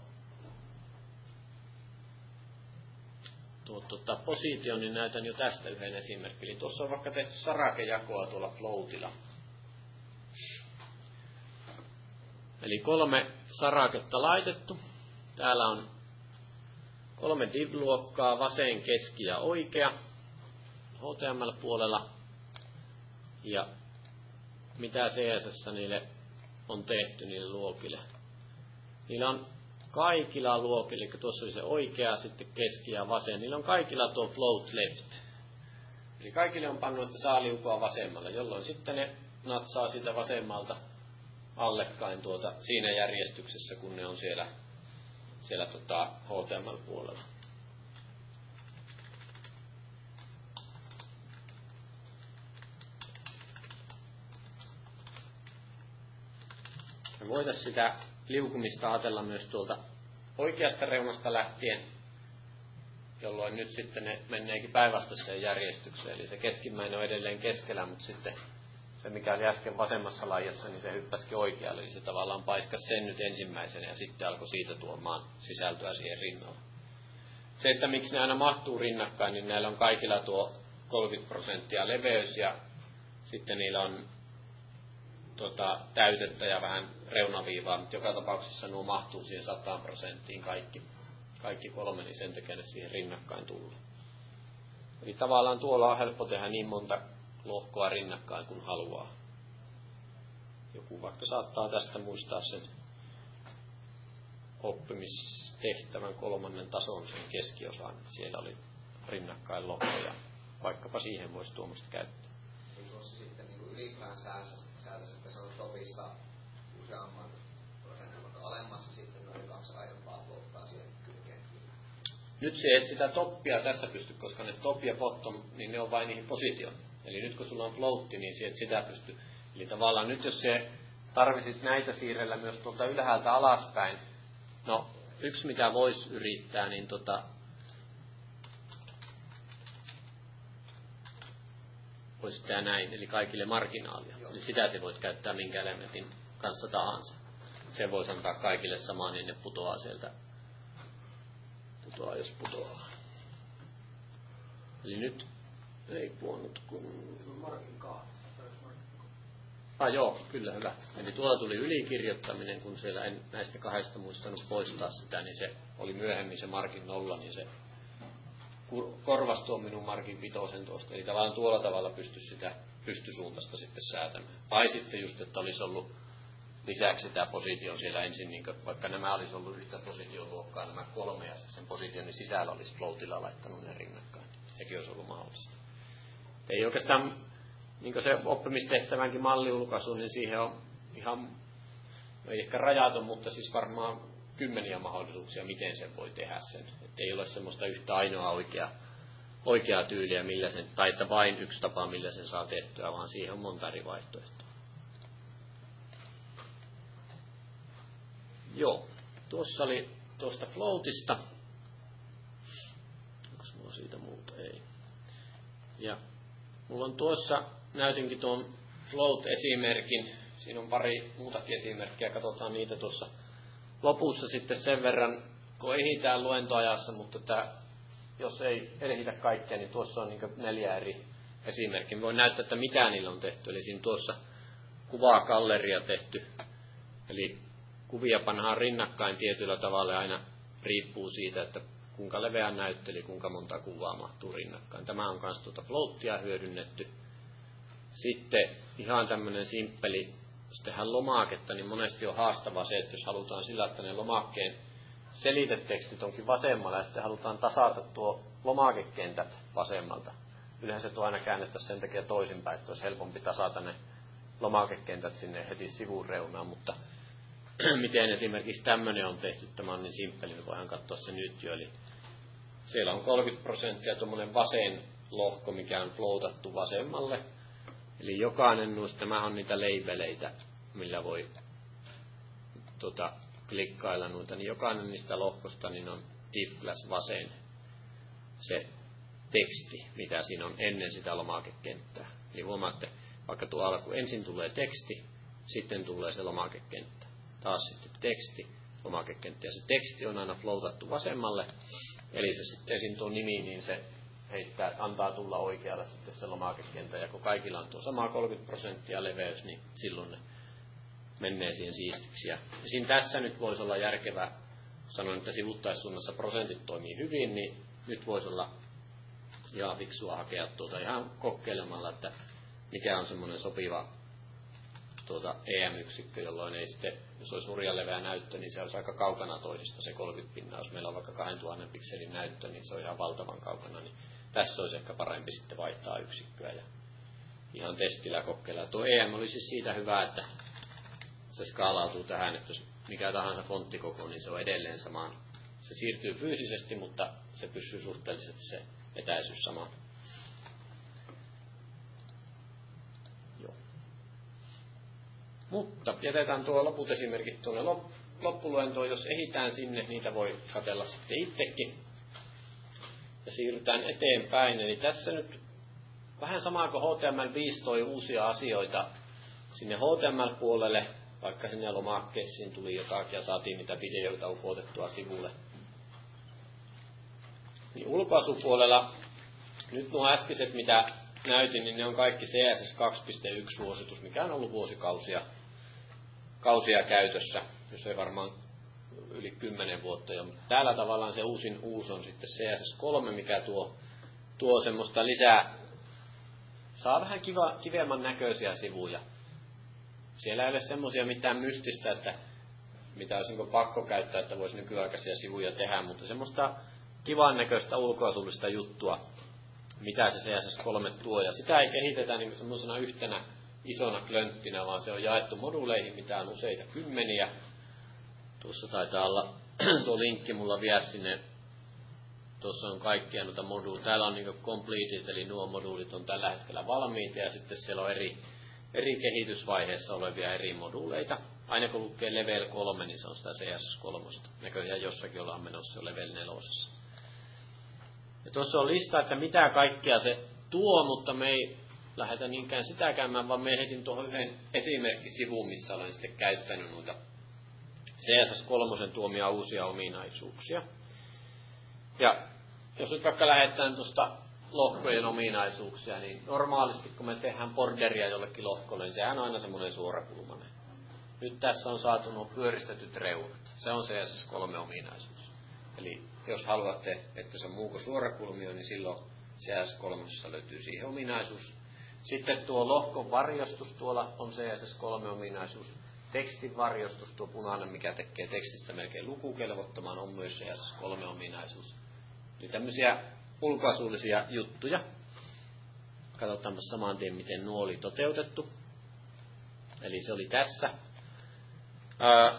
Tuo, tuota, positio, niin näytän jo tästä yhden esimerkin. Eli tuossa on vaikka tehty sarakejakoa tuolla floatilla. Eli kolme saraketta laitettu. Täällä on kolme div-luokkaa, vasen, keski ja oikea H T M L-puolella. Ja mitä C S S niille on tehty niille luokille. Niillä on kaikilla luokilla, eli tuossa oli se oikea, sitten keski ja vasen, niillä on kaikilla tuo float left. Eli kaikille on pannut, että saa liukua vasemmalle, jolloin sitten ne natsaa sitä vasemmalta allekkain tuota, siinä järjestyksessä, kun ne on siellä, siellä tota, H T M L-puolella. Me voitaisiin sitä liukumista ajatella myös tuolta oikeasta reunasta lähtien, jolloin nyt sitten ne menneekin päinvastaiseen järjestykseen. Eli se keskimmäinen on edelleen keskellä, mutta sitten se, mikä oli äsken vasemmassa laijassa, niin se hyppäsikin oikealle. Eli se tavallaan paiskasi sen nyt ensimmäisenä ja sitten alkoi siitä tuomaan sisältöä siihen rinnalla. Se, että miksi ne aina mahtuu rinnakkain, niin näillä on kaikilla tuo kolmekymmentä prosenttia leveys ja sitten niillä on tota, täytettä ja vähän reunaviivaa, mutta joka tapauksessa nuo mahtuu siihen sataan prosenttiin kaikki, kaikki kolme, niin sen takia ne siihen rinnakkain tulla. Eli tavallaan tuolla on helppo tehdä niin monta lohkoa rinnakkain kuin haluaa. Joku vaikka saattaa tästä muistaa sen oppimistehtävän kolmannen tason sen keskiosan, että siellä oli rinnakkain lohkoja. Vaikkapa siihen voisi tuommoista käyttää.
Niin tuossa sitten niin ylipään säätäisi, että se on topista useamman prosentin, mutta alemmassa sitten noin kaksi aiempaa tuottaa siihen kylkeen.
Nyt se et sitä toppia tässä pysty, koska ne top ja bottom, niin ne on vain niihin positioon. Eli nyt kun sulla on floatti, niin se et sitä pysty. Eli tavallaan nyt jos se tarvisit näitä siirrellä myös tuolta ylhäältä alaspäin, no yksi mitä voisi yrittää, niin tota, voisi tehdä näin, eli kaikille marginaalia. Joo. Eli sitä te voit käyttää minkä elementin kanssa tahansa. Se voisi antaa kaikille samaan, niin ne putoaa sieltä. Putoaa, jos putoaa. Eli nyt ei puhunut kun...
Markin kahdessa.
Ah joo, kyllä hyvä. Eli tuolla tuli ylikirjoittaminen, kun siellä en näistä kahdesta muistanut poistaa sitä, niin se oli myöhemmin se markin nolla, niin se korvasi tuon minun markin vitosen tuosta. Eli tavallaan tuolla tavalla pystyisi sitä pystysuuntaista sitten säätämään. Tai sitten just, että olisi ollut lisäksi tämä positio siellä ensin, niin vaikka nämä olisi ollut yhtä position luokkaa, nämä kolme ja sen positionin sisällä olisi floatilla laittanut ne rinnakkain. Sekin olisi ollut mahdollista. Ei oikeastaan, niin kuin se oppimistehtävänkin malliulkaisu, niin siihen on ihan, ei ehkä rajaton, mutta siis varmaan kymmeniä mahdollisuuksia, miten sen voi tehdä sen. Että ei ole semmoista yhtä ainoa oikeaa, oikeaa tyyliä, millä sen, tai että vain yksi tapa, millä sen saa tehtyä, vaan siihen on monta eri vaihtoehtoa. Joo, tuossa oli tuosta floatista. Onko mulla siitä muuta? Ei. Ja mulla on tuossa, näytinkin tuon float-esimerkin. Siinä on pari muutakin esimerkkiä, katsotaan niitä tuossa lopussa sitten sen verran, kun ehditään luentoajassa, mutta tämä, jos ei ehditä kaikkea, niin tuossa on niin neljä eri esimerkkiä. Voin näyttää, että mitä niillä on tehty. Eli siinä tuossa kuvaa galleria tehty. Eli kuvia pannaan rinnakkain tietyllä tavalla ja aina riippuu siitä, että kuinka leveä näyttö, eli kuinka monta kuvaa mahtuu rinnakkain. Tämä on myös tuota floattia hyödynnetty. Sitten ihan tämmöinen simppeli, jos tehdään lomaketta, niin monesti on haastavaa se, että jos halutaan sillä, että ne lomakkeen selitetekstit onkin vasemmalla ja sitten halutaan tasata tuo lomakekentät vasemmalta. Yleensä tuo aina käännettäisiin sen takia toisinpäin, että olisi helpompi tasata ne lomakekentät sinne heti sivun reunaan, mutta miten esimerkiksi tämmöinen on tehty, tämä on niin simppeli, niin voidaan katsoa se nyt jo. Eli siellä on kolmekymmentä prosenttia tuommoinen vasen lohko, mikä on floatattu vasemmalle. Eli jokainen noista, tämä on niitä labeleitä, millä voi tota, klikkailla noita, niin jokainen niistä lohkosta niin on div class vasen se teksti, mitä siinä on ennen sitä lomakekenttää. Eli huomaatte, vaikka tuo alku ensin tulee teksti, sitten tulee se lomakekenttä. Taas sitten teksti, lomakekenttä, ja se teksti on aina floatattu vasemmalle, eli se sitten esiin tuo nimi, niin se heittää, antaa tulla oikealle sitten se lomakekenttä, ja kun kaikilla on tuo sama kolmekymmentä prosenttia leveys, niin silloin ne menee siihen siistiksi. Ja siinä tässä nyt voisi olla järkevää, sanoin, että sivuttaissuunnassa prosentit toimii hyvin, niin nyt voisi olla ihan fiksua hakea tuota ihan kokeilemalla, että mikä on semmoinen sopiva tuota E M-yksikkö, jolloin ei sitten, jos olisi hurjan leveä näyttö, niin se olisi aika kaukana toisista se kolmekymmentä pinnaa. Jos meillä on vaikka kaksituhatta pikselin näyttö, niin se on ihan valtavan kaukana. Niin tässä olisi ehkä parempi sitten vaihtaa yksikköä ja ihan testillä kokeilla. Tuo E M oli siis siitä hyvä, että se skaalautuu tähän, että jos mikä tahansa fonttikoko, niin se on edelleen samaan. Se siirtyy fyysisesti, mutta se pysyy suhteellisesti se etäisyys sama. Joo. Mutta jätetään tuo loput esimerkit tuonne loppuluentoon. Jos ehditään sinne, niitä voi katsella sitten itsekin. Ja siirrytään eteenpäin. Eli tässä nyt vähän samaa kuin H T M L viisi toi uusia asioita sinne H T M L-puolelle, vaikka sinne lomakkeisiin tuli jotakin ja saatiin niitä videoita upotettua sivulle. Niin ulkoasupuolella, nyt nuo äskeiset mitä näytin, niin ne on kaikki C S S kaksi piste yksi suositus, mikä on ollut vuosikausia kausia käytössä, jos ei varmaan yli kymmenen vuotta jo. Mutta täällä tavallaan se uusin uusi on sitten C S S kolme, mikä tuo, tuo semmoista lisää, saa vähän kiva, kivemman näköisiä sivuja. Siellä ei ole semmoisia mitään mystistä, että mitä olisi niin pakko käyttää, että voisi nykyaikaisia sivuja tehdä, mutta semmoista kivan näköistä ulkoasullista juttua, mitä se C S S kolme tuo. Ja sitä ei kehitetä niin semmoisena yhtenä isona klönttinä, vaan se on jaettu moduuleihin, mitä on useita kymmeniä. Tuossa taitaa olla tuo linkki mulla vie sinne. Tuossa on kaikkia noita moduuleja. Täällä on niin completed, eli nuo moduulit on tällä hetkellä valmiita, ja sitten siellä on eri, eri kehitysvaiheessa olevia eri moduuleita. Aina kun lukee level kolme, niin se on sitä C S S kolme. Näköjään jossakin ollaan menossa jo level neljä. Ja tuossa on lista, että mitä kaikkea se tuo, mutta me ei lähdetä niinkään sitä käymään, vaan me heitin tuohon yhden esimerkkisivuun, missä olen sitten käyttänyt noita C S S kolme tuomia uusia ominaisuuksia. Ja jos nyt vaikka lähdetään tuosta lohkojen ominaisuuksia, niin normaalisti kun me tehdään borderia jollekin lohkolle, niin sehän on aina semmoinen suorakulmainen. Nyt tässä on saatu nuo pyöristetyt reunat. Se on C S S kolme ominaisuus. Eli jos haluatte, että se on muu kuin suorakulmio, niin silloin C S S kolme löytyy siihen ominaisuus. Sitten tuo lohkon varjostus tuolla on C S S kolme ominaisuus. Tekstin varjostus, tuo punainen, mikä tekee tekstistä melkein lukukelvottoman, on myös C S S kolme ominaisuus. Eli tämmöisiä ulkoasullisia juttuja. Katsotaanpa saman tien, miten nuo oli toteutettu. Eli se oli tässä. Ää,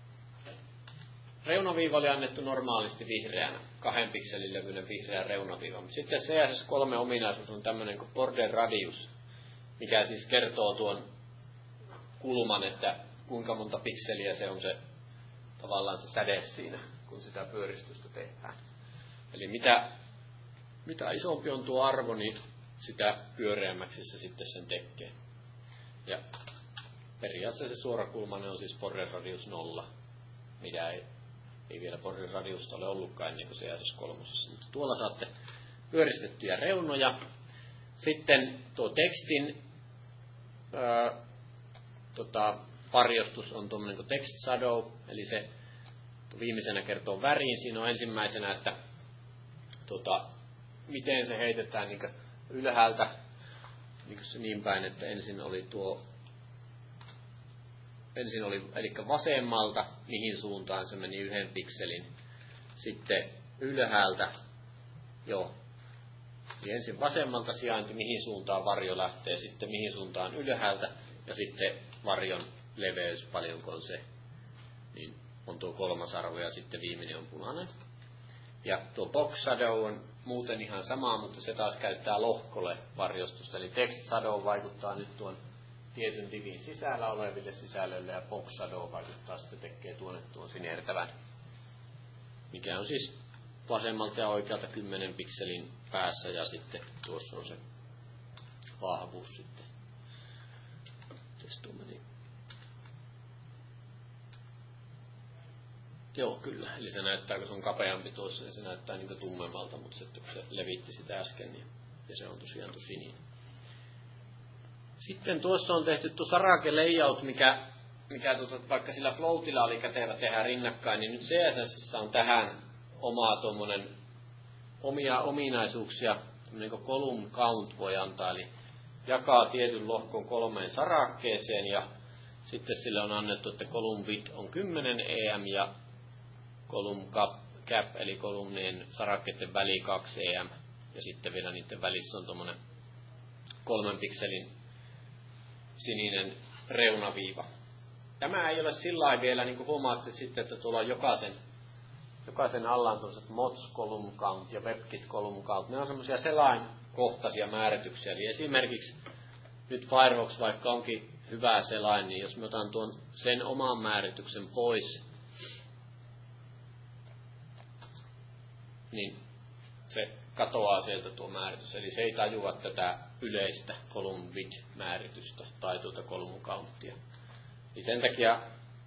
reunaviiva oli annettu normaalisti vihreänä, kahden pikselin levyinen vihreä reunaviiva. Sitten C S S kolme ominaisuus on tämmöinen kuin border radius, mikä siis kertoo tuon kulman, että kuinka monta pikseliä se on se tavallaan se säde siinä, kun sitä pyöristystä tehdään. Eli mitä, mitä isompi on tuo arvo, niin sitä pyöreämmäksi se sitten sen tekee. Ja periaatteessa se suorakulmainen on siis border radius nolla, mitä ei, ei vielä border radiusta ole ollutkaan ennen kuin C S S kolme. Mutta tuolla saatte pyöristettyjä reunoja. Sitten tuo tekstin ää, tota, varjostus on tuommoinen kuin text shadow, eli se viimeisenä kertoo väriin. Siinä on ensimmäisenä, että tota, miten se heitetään niin ylhäältä niin, niin päin, että ensin oli tuo ensin oli, eli vasemmalta, mihin suuntaan se meni yhden pikselin. Sitten ylhäältä, joo, niin ensin vasemmalta sijainti, mihin suuntaan varjo lähtee, sitten mihin suuntaan ylhäältä, ja sitten varjon leveys, paljonko on se, niin on tuo kolmas arvo, ja sitten viimeinen on punainen. Ja tuo box shadow on muuten ihan sama, mutta se taas käyttää lohkolle varjostusta, eli text shadow vaikuttaa nyt tuon tietyn divin sisällä oleville sisällöille, ja box shadow vaikuttaa, että se tekee tuonne tuon sinertävän, mikä on siis vasemmalta ja oikealta kymmenen pikselin päässä, ja sitten tuossa on se vahvuus sitten. Meni? Joo, kyllä. Eli se näyttää, kun se on kapeampi tuossa, niin se näyttää niin kuin tummemmalta, mutta sitten kun se levitti sitä äsken, niin ja se on tosiaan tuo sininen. Sitten tuossa on tehty tuo sarake layout, mikä, mikä tuota, vaikka sillä floatilla oli kätevä tehdä rinnakkain, niin nyt C S S on tähän omaa tuommoinen omia ominaisuuksia, tämmöinen kuin column count voi antaa, eli jakaa tietyn lohkon kolmeen sarakkeeseen, ja Sitten sille on annettu, että column width on kymmenen E M ja column gap, eli kolumnien sarakkeiden väli kaksi E M. Ja sitten vielä niiden välissä on tuommoinen kolmen pikselin sininen reunaviiva. Tämä ei ole sillä lailla vielä, niin kuin huomaatte sitten, että tuolla on jokaisen, jokaisen alla on tuollaiset mods column count ja webkit column count. Ne on semmoisia selainkohtaisia määrityksiä. Eli esimerkiksi nyt Firefox, vaikka onkin hyvä selain, niin jos mä otan tuon sen oman määrityksen pois, niin se katoaa sieltä tuo määritys. Eli se ei tajua tätä yleistä column width-määritystä tai tuota column countia. Niin sen takia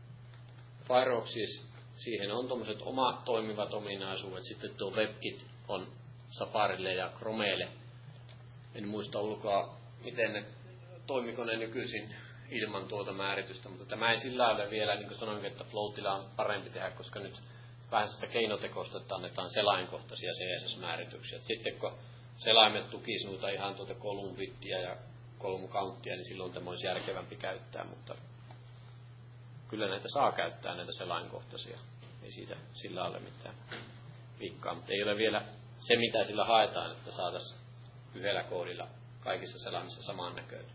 Firefoxissa siihen on tuommoiset omat toimivat ominaisuudet. Sitten tuo WebKit on Safarille ja Chromeelle. En muista ulkoa, miten ne, toimiko ne nykyisin ilman tuota määritystä, mutta tämä ei sillä lailla vielä, niin kuin sanoin, että Floatilla on parempi tehdä, koska nyt vähän sitä keinotekoista, että annetaan selainkohtaisia C S S-määrityksiä. Sitten kun selaimet tukisi noita ihan tuota column widthia ja column countia, niin silloin tämä olisi järkevämpi käyttää, mutta kyllä näitä saa käyttää, näitä selainkohtaisia. Ei siitä sillä ole mitään viikkaa, mutta ei ole vielä se, mitä sillä haetaan, että saataisiin yhdellä koodilla kaikissa selaimissa samaan näköinen.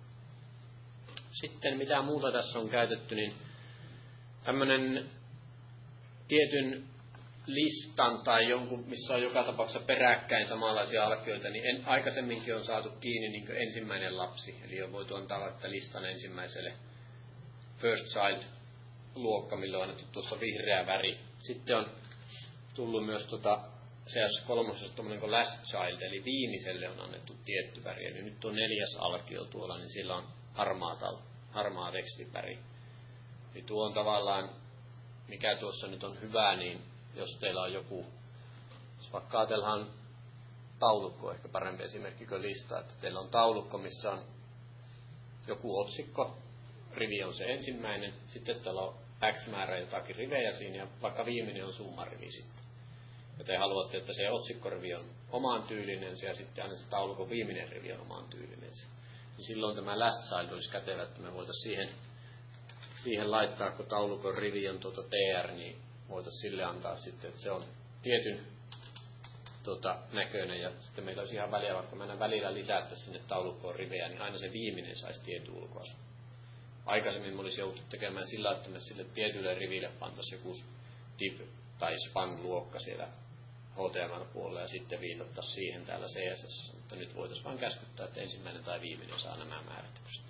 Sitten mitä muuta tässä on käytetty, niin tämmöinen tietyn listan tai jonkun, missä on joka tapauksessa peräkkäin samanlaisia alkioita, niin en, aikaisemminkin on saatu kiinni niin kuin ensimmäinen lapsi. Eli on voitu antaa vaikka listan ensimmäiselle first child luokka, millä on annettu tuossa vihreä väri. Sitten on tullut myös tuota C S S kolme tuommoinen kuin last child, eli viimeiselle on annettu tietty väri. Eli nyt on neljäs alkio tuolla, niin sillä on harmaa, harmaa tekstiväri. Eli tuo on tavallaan, mikä tuossa nyt on hyvä, niin jos teillä on joku, jos vaikka ajatellaan taulukko, ehkä parempi esimerkki kuin lista, että teillä on taulukko, missä on joku otsikko, rivi on se ensimmäinen, sitten täällä on X määrä jotakin rivejä siinä, ja vaikka viimeinen on summarivi sitten. Ja te haluatte, että se otsikkorivi on omaan tyylinen, ja sitten aina se taulukon viimeinen rivi on omaan tyylinen. Niin silloin tämä last child olisi kätevä, että me voitaisiin siihen, siihen laittaa, kun taulukon rivi on tuota T R, niin voitaisiin sille antaa sitten, että se on tietyn tuota, näköinen, ja sitten meillä olisi ihan väliä, vaikka mennään välillä lisättäisiin sinne taulukkoon rivejä, niin aina se viimeinen saisi tietyn ulkoasun. Aikaisemmin me olisi jouduttu tekemään sillä, että me sille tietylle riville pantaisiin joku div tai span-luokka siellä H T M L-puolella ja sitten viitattaisiin siihen täällä C S S, mutta nyt voitaisiin vain käskyttää, että ensimmäinen tai viimeinen saa nämä määritykset.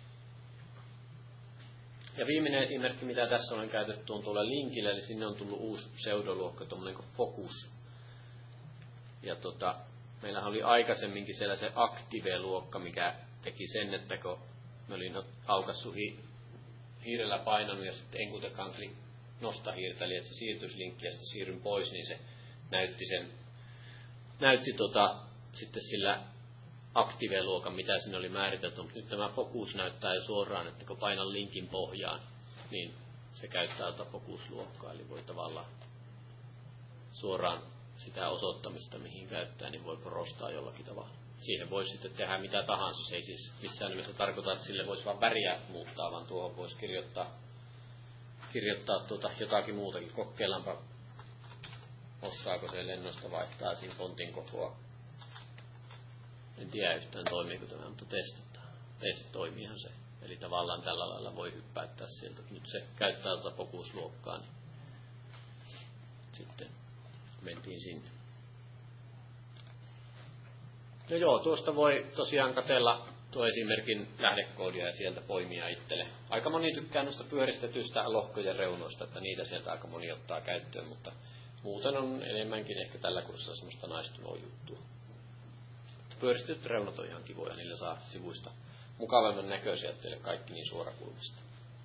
Ja viimeinen esimerkki, mitä tässä on käytetty, on tuolla linkillä, eli sinne on tullut uusi pseudoluokka, tuommoinen kuin Focus. Ja tota, meillähän oli aikaisemminkin siellä se Active-luokka, mikä teki sen, että kun mä olin aukassut hi- hiirellä painanut ja sitten en kuitenkaan klik nosta hiirtä, eli että se siirtyisi linkki ja sitten siirryn pois, niin se näytti sen, näytti tota, sitten sillä Active-luokan, mitä sinne oli määritelty, mutta nyt tämä Focus näyttää jo suoraan, että kun painan linkin pohjaan, niin se käyttää tätä Focus-luokkaa, eli voi tavallaan suoraan sitä osoittamista, mihin käyttää, niin voi korostaa jollakin tavalla. Siihen voisi sitten tehdä mitä tahansa, se ei siis missään nimessä tarkoita, että sille voisi vain väriä muuttaa, vaan tuohon voisi kirjoittaa, kirjoittaa tuota jotakin muutakin. Kokeillaanpa, osaako se lennosta vaihtaa siinä fontin kokoa. En tiedä yhtään toimiiko tämä, mutta testataan. Test toimiihan se. Eli tavallaan tällä lailla voi hyppäyttää sieltä. Nyt se käyttää tuota Focus-luokkaa, niin sitten mentiin sinne. No joo, tuosta voi tosiaan katsella tuo esimerkin lähdekoodia ja sieltä poimia itselle. Aika moni tykkää noista pyöristetyistä lohkojen reunoista, että niitä sieltä aika moni ottaa käyttöön, mutta muuten on enemmänkin ehkä tällä kurssilla semmoista naistunut juttua. Pyöristetyt reunat on ihan kivoja, niillä saa sivuista mukavamman näköisiä, teille kaikki niin suorakulmista.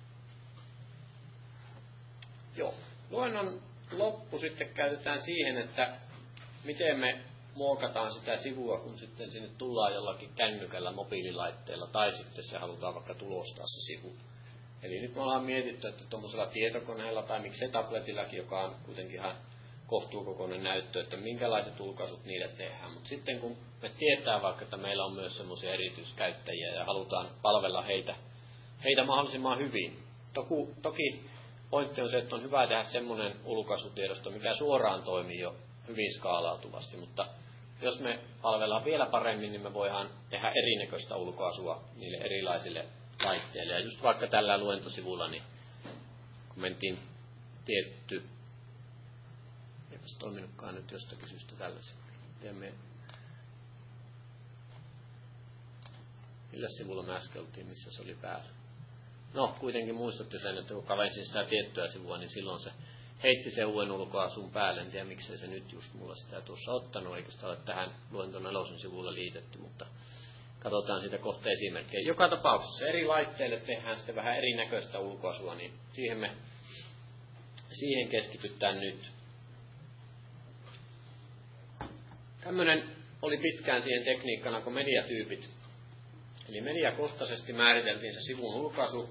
Joo, luennon loppu sitten käytetään siihen, että miten me muokataan sitä sivua, kun sitten sinne tullaan jollakin kännykällä, mobiililaitteella, tai sitten se halutaan vaikka tulostaa se sivu. Eli nyt me ollaan mietitty, että tuommoisella tietokoneella tai miksei tabletillakin, joka on kuitenkin ihan kohtuukokoinen näyttö, että minkälaiset ulkaisut niille tehdään. Mutta sitten kun me tietää vaikka, että meillä on myös semmoisia erityiskäyttäjiä ja halutaan palvella heitä, heitä mahdollisimman hyvin, Toku, toki pointti on se, että on hyvä tehdä semmoinen ulkaisutiedosto, mikä suoraan toimii jo hyvin skaalautuvasti, mutta jos me palvellaan vielä paremmin, niin me voidaan tehdä erinäköistä ulkoasua niille erilaisille laitteille. Ja just vaikka tällä luentosivulla, niin kun mentiin tietty, eipä se toiminutkaan nyt jostakin syystä tällä sivulla. Teemme, millä sivulla me äsken oltiin, missä se oli päällä? No, kuitenkin muistatte sen, että kun kavensin sitä tiettyä sivua, niin silloin se heitti sen uuden ulkoasun päälle. En tiedä, miksei se nyt just mulla sitä tuossa ottanut, eikä sitä ole tähän luenton nelosen sivulla liitetty, mutta katsotaan siitä kohta esimerkkejä. Joka tapauksessa eri laitteille tehdään sitten vähän erinäköistä ulkoasua, niin siihen me siihen keskitytään nyt. Tämmöinen oli pitkään siihen tekniikkana kuin mediatyypit. Eli mediakohtaisesti määriteltiin se sivun ulkaisu.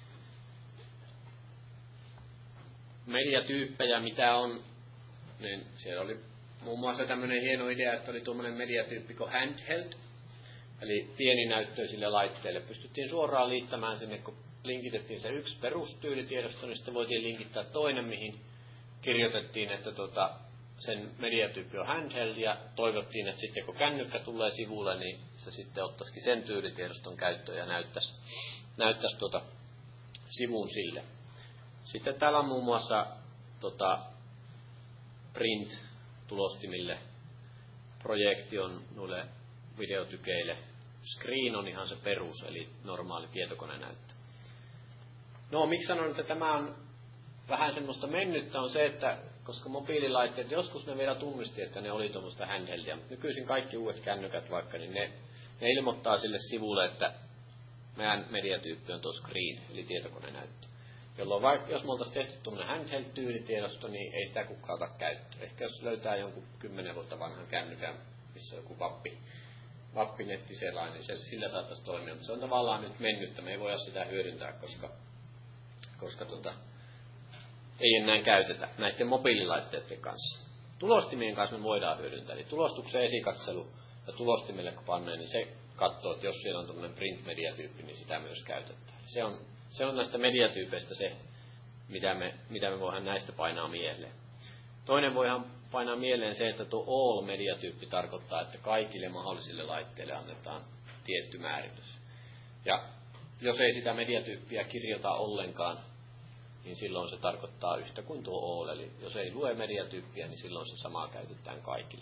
Mediatyyppejä, mitä on, niin siellä oli muun muassa tämmöinen hieno idea, että oli tuommoinen mediatyyppi kuin handheld, eli pieninäyttöisille laitteille. Pystyttiin suoraan liittämään sinne, kun linkitettiin se yksi perustyylitiedosto, niin sitten voitiin linkittää toinen, mihin kirjoitettiin, että tota, sen mediatyyppi on handheld, ja toivottiin, että sitten kun kännykkä tulee sivulle, niin se sitten ottaisikin sen tyylitiedoston käyttöön ja näyttäisi, näyttäisi tuota sivun sille. Sitten täällä on muun muassa tota, print-tulostimille, projektion noille videotykeille, screen on ihan se perus, eli normaali tietokonenäyttö. No, miksi sanon, että tämä on vähän semmoista mennyttä, on se, että koska mobiililaitteet, joskus ne vielä tunnisti, että ne oli tuommoista handheldia, mutta nykyisin kaikki uudet kännykät vaikka, niin ne, ne ilmoittaa sille sivulle, että meidän mediatyyppi on tuo screen, eli tietokonenäyttö. Jolloin vaikka, jos me oltaisiin tehty tuommoinen handheld-tyylitiedosto, niin ei sitä kukaan ota käyttöön. Ehkä jos löytää jonkun kymmenen vuotta vanhan kännykän, missä on joku vappi, vappinettiselain, niin se, sillä saattaisi toimia. Mutta se on tavallaan nyt mennyttä, me ei voida sitä hyödyntää, koska, koska tota, ei enää käytetä näiden mobiililaitteiden kanssa. Tulostimien kanssa me voidaan hyödyntää. Eli tulostuksen esikatselu ja tulostimelle kun pannee, niin se katsoo, että jos siellä on tuommoinen print-mediatyyppi, niin sitä myös käytetään. Se on, se on näistä mediatyypeistä se, mitä me, mitä me voidaan näistä painaa mieleen. Toinen voidaan painaa mieleen se, että tuo all-mediatyyppi tarkoittaa, että kaikille mahdollisille laitteille annetaan tietty määritys. Ja jos ei sitä mediatyyppiä kirjoita ollenkaan, niin silloin se tarkoittaa yhtä kuin tuo all. Eli jos ei lue mediatyyppiä, niin silloin se samaa käytetään kaikille.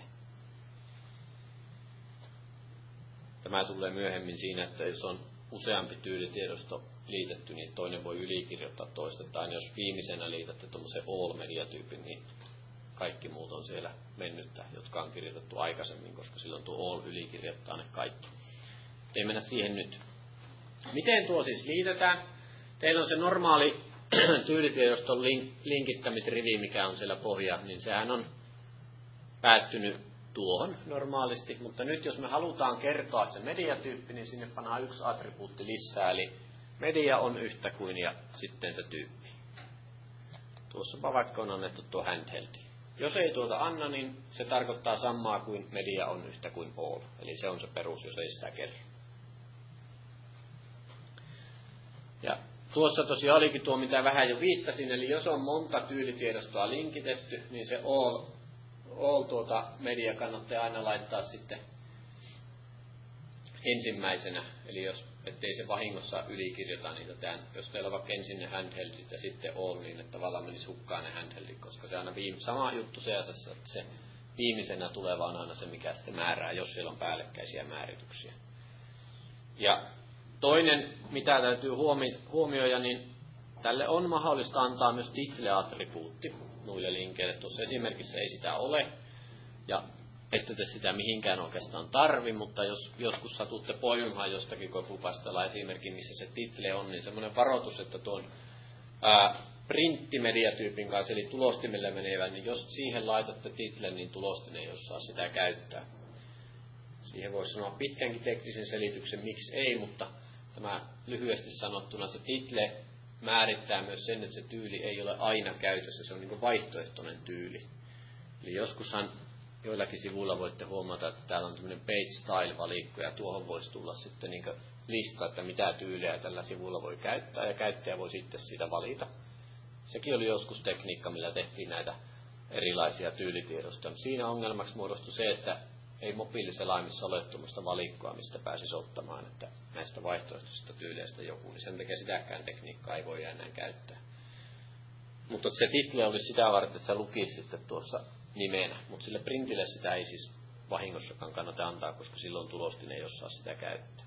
Tämä tulee myöhemmin siinä, että jos on useampi tyylitiedosto liitetty, niin toinen voi ylikirjoittaa toista. Tai jos viimeisenä liitätte tuommoisen all-mediatyypin, niin kaikki muut on siellä mennyttä, jotka on kirjoitettu aikaisemmin, koska silloin tuo all ylikirjoittaa ne kaikki. Ei mennä siihen nyt. Miten tuo siis liitetään? Teillä on se normaali tyylitiedoston link, linkittämisrivi, mikä on siellä pohja, niin sehän on päättynyt tuohon normaalisti, mutta nyt jos me halutaan kertoa se mediatyyppi, niin sinne pannaan yksi attribuutti lisää, eli media on yhtä kuin ja sitten se tyyppi. Tuossapa vaikka on annettu tuo handheld. Jos ei tuota anna, niin se tarkoittaa samaa kuin media on yhtä kuin all, eli se on se perus, jos ei sitä kerro. Ja tuossa tosiaan olikin tuo, mitä vähän jo viittasin, eli jos on monta tyylitiedostoa linkitetty, niin se all, all tuota media kannattaa aina laittaa sitten ensimmäisenä, eli jos ettei se vahingossa ylikirjoita niitä tämän, jos teillä on vaikka ensin ne handheldit ja sitten all, niin että tavallaan menisi hukkaan ne handheldit, koska se aina viime, sama juttu C S S, että se viimeisenä tuleva on aina se, mikä sitten määrää, jos siellä on päällekkäisiä määrityksiä. Ja toinen, mitä täytyy huomioida, niin tälle on mahdollista antaa myös title-attribuutti noille linkeille. Tuossa esimerkissä ei sitä ole, ja ette te sitä mihinkään oikeastaan tarvi, mutta jos joskus satutte poimimaan jostakin kopupastalla esimerkki, missä se title on, niin semmoinen varoitus, että tuon ää, printtimediatyypin kanssa, eli tulostimelle menevän, niin jos siihen laitatte titlen, niin tulostin ei osaa sitä käyttää. Siihen voisi sanoa pitkänkin teknisen selityksen, miksi ei, mutta tämä lyhyesti sanottuna se title määrittää myös sen, että se tyyli ei ole aina käytössä, se on niin kuin vaihtoehtoinen tyyli. Eli joskushan joillakin sivuilla voitte huomata, että täällä on tämmöinen page style-valikko ja tuohon voisi tulla sitten niin lista, että mitä tyylejä tällä sivulla voi käyttää ja käyttäjä voi sitten siitä valita. Sekin oli joskus tekniikka, millä tehtiin näitä erilaisia tyylitiedostoja. Siinä ongelmaksi muodostui se, että ei mobiiliselaimissa ole tuommoista valikkoa, mistä pääsisi ottamaan, että näistä vaihtoehtoisista tyyleistä joku, niin sen takia sitäkään tekniikkaa ei voi enää käyttää. Mutta se title olisi sitä varten, että se lukisi sitten tuossa nimenä, mutta sille printille sitä ei siis vahingossakaan kannata antaa, koska silloin tulostin ei osaa sitä käyttää.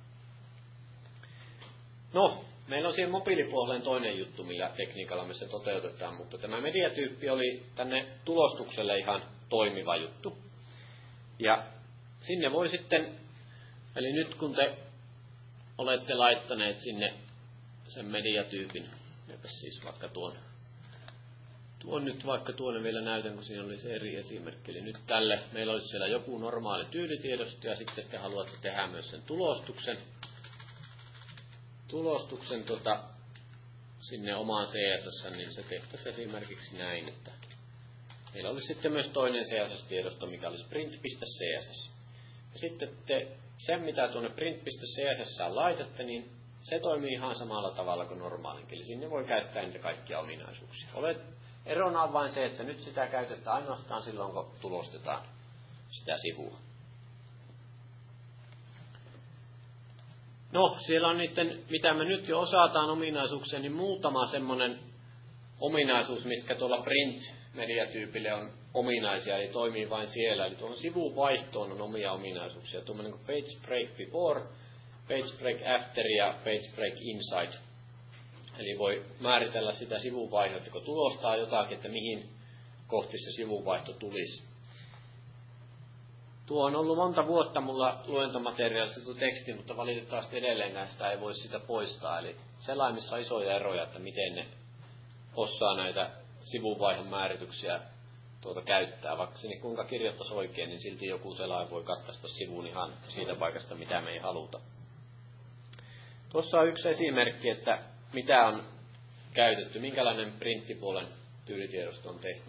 No, meillä on siihen mobiilipuoleen toinen juttu, millä tekniikalla me se toteutetaan, mutta tämä mediatyyppi oli tänne tulostukselle ihan toimiva juttu. Ja sinne voi sitten, eli nyt kun te olette laittaneet sinne sen mediatyypin, ja siis vaikka tuon, tuon nyt vaikka tuonne vielä näytän, kun siinä oli se eri esimerkki. Eli nyt tälle, meillä olisi siellä joku normaali tyylitiedosto, ja sitten te haluatte tehdä myös sen tulostuksen, tulostuksen tota, sinne omaan C S S, niin se tehtäisiin esimerkiksi näin, että meillä olisi sitten myös toinen C S S-tiedosto, mikä olisi print.css. Ja sitten te, sen, mitä tuonne print.css laitatte, niin se toimii ihan samalla tavalla kuin normaalinkin. Eli sinne voi käyttää niitä kaikkia ominaisuuksia. Olet, erona on vain se, että nyt sitä käytetään ainoastaan silloin, kun tulostetaan sitä sivua. No, siellä on niiden, mitä me nyt jo osataan ominaisuuksia, niin muutama semmoinen ominaisuus, mitkä tuolla print-mediatyypille on ominaisia, eli toimii vain siellä. Eli tuohon sivuvaihtoon on omia ominaisuuksia. Tuommoinen kuin page break before, page break after ja page break inside. Eli voi määritellä sitä sivuvaihtoa, kun tulostaa jotakin, että mihin kohti se sivuvaihto tulisi. Tuo on ollut monta vuotta mulla luentomateriaalista tuo teksti, mutta valitettavasti edelleenkään sitä ei voi sitä poistaa. Eli selaimissa on isoja eroja, että miten ne osaa näitä sivuvaihon määrityksiä tuota käyttää. Vaikka sinne kuinka kirjoittaisi oikein, niin silti joku selain voi katkaista sivun ihan siitä paikasta, mitä me ei haluta. Tuossa on yksi esimerkki, että mitä on käytetty, minkälainen printtipuolen tyylitiedosto on tehty.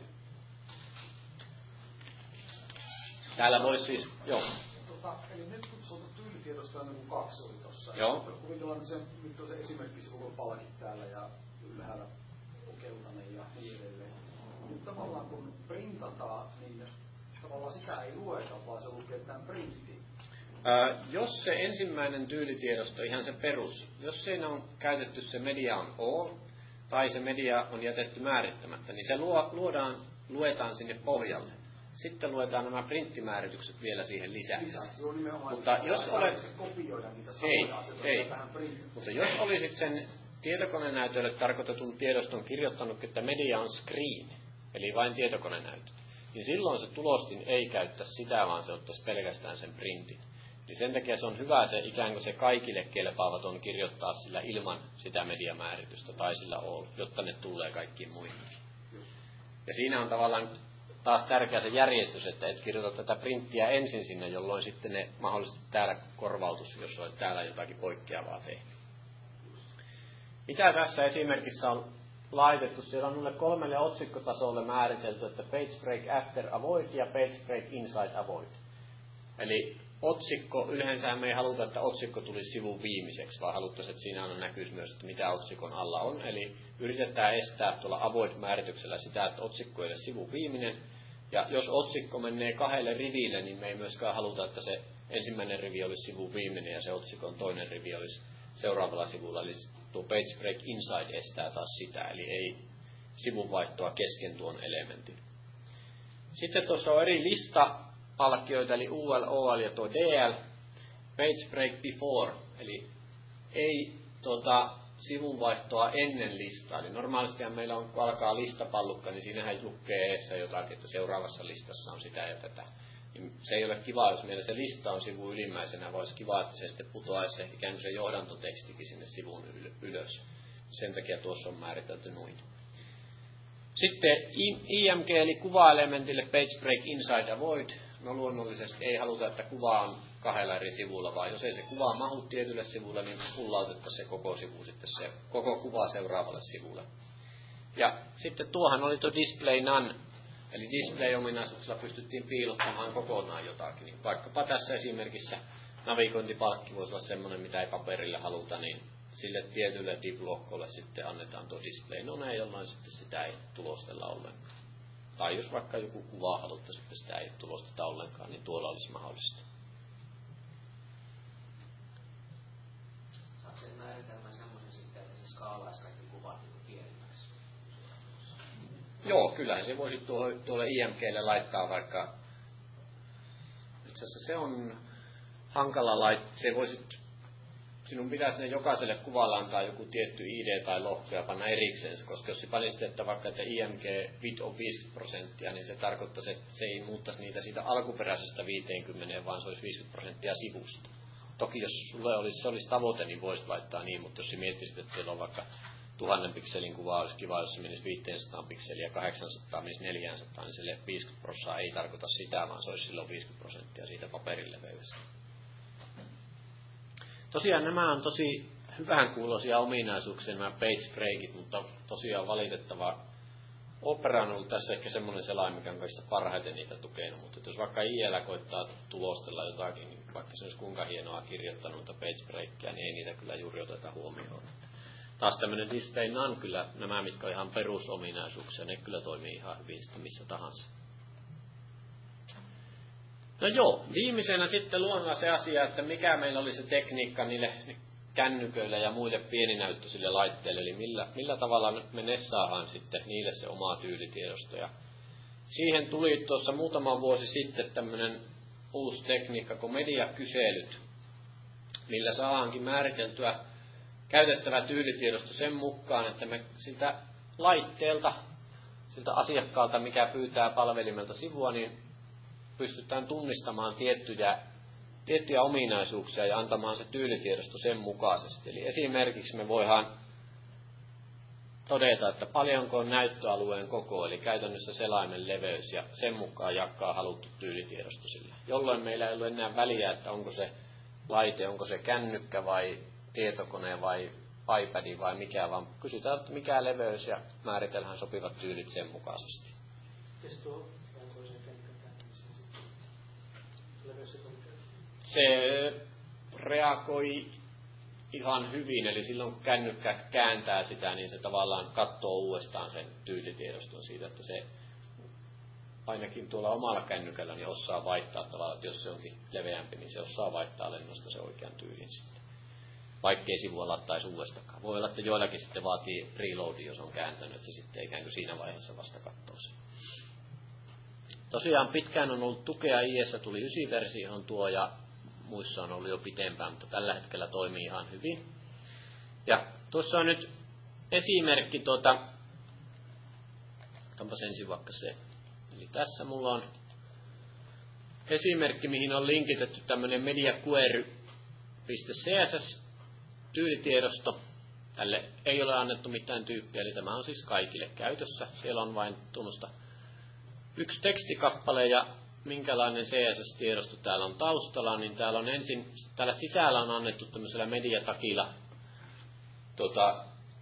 Täällä voisi siis, joo.
Tota, eli nyt kun tuolta tyylitiedosta on niin kaksi oli tuossa.
Joo.
Kuvitellaan nyt se, nyt on se esimerkkisivulla palkit täällä ja ylhäällä on keltainen ja niin edelleen. Nyt tavallaan kun printataan, niin tavallaan sitä ei lueta, vaan se lukee tämän printti.
Ää, jos se ensimmäinen tyylitiedosto, ihan se perus, jos siinä on käytetty se media on all, tai se media on jätetty määrittämättä, niin se luo, luodaan, luetaan sinne pohjalle. Sitten luetaan nämä printtimääritykset vielä siihen lisäksi.
Lisäksi, joo, nimenomaan.
Mutta jos olet...
kopioida niitä
ei,
samoja asioita
ei.
tähän printtiin.
Mutta jos olisit sen tietokonenäytölle tarkoitetun tiedoston kirjoittanut, että media on screen, eli vain tietokonenäytö, niin silloin se tulostin ei käyttäisi sitä, vaan se ottaisi pelkästään sen printin. Eli sen takia se on hyvä se ikään kuin se kaikille kelpaavaton kirjoittaa sillä ilman sitä mediamääritystä tai sillä all, jotta ne tulee kaikkiin muihinkin. Ja siinä on tavallaan taas tärkeä se järjestys, että et kirjoita tätä printtiä ensin sinne, jolloin sitten ne mahdollisesti täällä korvautus, jos olet täällä jotakin poikkeavaa tehty. Mitä tässä esimerkissä on laitettu? Siellä on noille kolmelle otsikkotasolle määritelty, että page break after avoid ja page break inside avoid. Eli otsikko, yleensä me ei haluta, että otsikko tulisi sivun viimeiseksi, vaan haluttaisiin, että siinä aina näkyisi myös, että mitä otsikon alla on. Eli yritetään estää tuolla avoid-määrityksellä sitä, että otsikko ei ole sivun viimeinen. Ja jos otsikko menee kahdelle riville, niin me ei myöskään haluta, että se ensimmäinen rivi olisi sivun viimeinen ja se otsikon toinen rivi olisi seuraavalla sivulla. Eli tuo page break inside estää taas sitä, eli ei sivunvaihtoa kesken tuon elementin. Sitten tuossa on eri lista-palkkioita, eli U L, O L ja tuo D L, page break before, eli ei tuota, sivunvaihtoa ennen listaa. Eli normaalistihan meillä on, kun alkaa listapallukka, niin siinähän lukee eessä jotakin, että seuraavassa listassa on sitä ja tätä. Niin se ei ole kiva, jos meillä se lista on sivun ylimmäisenä, vaan olisi kiva, että se sitten putoaisi se, ikään kuin se johdantotekstikin sinne sivun ylös. Sen takia tuossa on määritelty noin. Sitten I M G eli kuva-elementille page break inside avoid. No luonnollisesti ei haluta, että kuva on kahdella eri sivulla, vaan jos ei se kuva mahu tietylle sivulle, niin pullautettaisiin se koko sivu sitten se koko kuva seuraavalle sivulle. Ja sitten tuohan oli tuo display none Eli display-ominaisuuksilla pystyttiin piilottamaan kokonaan jotakin. Niin vaikkapa tässä esimerkissä navigointipalkki voisi olla semmoinen, mitä ei paperille haluta, niin sille tietylle div-lohkolle sitten annetaan tuo display-none, jolloin sitten sitä ei tulostella ollenkaan. Tai jos vaikka joku kuva haluttaisiin, että sitä ei tulosteta ollenkaan, niin tuolla olisi mahdollista.
Saatko sen määritelmän semmoisen sitten, että se skaalaisi kaikki kuvat pienemmäksi?
Joo, kyllähän se voisi tuolle, tuolle I M G:lle laittaa vaikka... Itse asiassa se on hankala laittaa. Se voisi... Sinun pitäisi ne jokaiselle kuvalle antaa joku tietty I D tai lohko ja panna erikseen, koska jos panisit, että vaikka että I M G width on viisikymmentä prosenttia, niin se tarkoittaisi, että se ei muuttaisi niitä siitä alkuperäisestä viisikymmentä, vaan se olisi viisikymmentä prosenttia sivusta. Toki jos sulle olisi, se olisi tavoite, niin voisit laittaa niin, mutta jos miettisit, että siellä on vaikka tuhannen pikselin kuva, olisi kiva, jos se menisi viisisataa pikseliä ja kahdeksansataa menisi neljäsataa, niin sille viisikymmentä prosenttia ei tarkoita sitä, vaan se olisi silloin viisikymmentä prosenttia siitä paperileveydestä. Tosiaan nämä on tosi hyvän kuuloisia ominaisuuksia, nämä page breakit, mutta tosiaan valitettava Opera on ollut tässä ehkä semmoinen selain, mikä on kaikista parhaiten niitä tukenut, mutta jos vaikka I L koittaa tulostella jotakin, niin vaikka se olisi kuinka hienoa kirjoittanut noita page breakia, niin ei niitä kyllä juuri oteta huomioon. Taas tämmöinen display none kyllä, nämä mitkä on ihan perusominaisuuksia, ne kyllä toimii ihan hyvin sitten missä tahansa. No joo, viimeisenä sitten luonnolla se asia, että mikä meillä oli se tekniikka niille kännyköille ja muille pieninäyttöisille laitteille, eli millä, millä tavalla me ne saadaan sitten niille se oma tyylitiedosto. Ja siihen tuli tuossa muutama vuosi sitten tämmöinen uusi tekniikka kuin mediakyselyt, millä saadaankin määriteltyä käytettävä tyylitiedosto sen mukaan, että me siltä laitteelta, siltä asiakkaalta, mikä pyytää palvelimelta sivua, niin pystytään tunnistamaan tiettyjä, tiettyjä ominaisuuksia ja antamaan se tyylitiedosto sen mukaisesti. Eli esimerkiksi me voidaan todeta, että paljonko on näyttöalueen koko, eli käytännössä selaimen leveys, ja sen mukaan jakaa haluttu tyylitiedosto sillä. Jolloin meillä ei ole enää väliä, että onko se laite, onko se kännykkä vai tietokone vai iPad vai mikä, vaan kysytään, että mikä leveys ja määritellään sopivat tyylit sen mukaisesti. Se reagoi ihan hyvin, eli silloin kun kännykkä kääntää sitä, niin se tavallaan katsoo uudestaan sen tyylitiedoston siitä, että se ainakin tuolla omalla kännykällä niin osaa vaihtaa tavallaan, että jos se onkin leveämpi, niin se osaa vaihtaa lennosta se oikean tyylin sitten. Vaikkei sivua lattaisi uudestakaan. Voi olla, että joillakin sitten vaatii reloadin, jos on kääntänyt, että se sitten ikään kuin siinä vaiheessa vasta katsoo sen. Tosiaan pitkään on ollut tukea, I E:ssä tuli yhdeksän-versioon tuo ja muissa on ollut jo pitempään, mutta tällä hetkellä toimii ihan hyvin. Ja tuossa on nyt esimerkki, tuota, otanpas ensin vaikka se. Eli tässä mulla on esimerkki, mihin on linkitetty tämmöinen mediaquery piste C S S tyylitiedosto. Tälle ei ole annettu mitään tyyppiä, eli tämä on siis kaikille käytössä. Siellä on vain tunnusta yksi tekstikappale ja minkälainen C S S-tiedosto täällä on taustalla, niin täällä on ensin, täällä sisällä on annettu tämmöisellä mediatakilla, tota,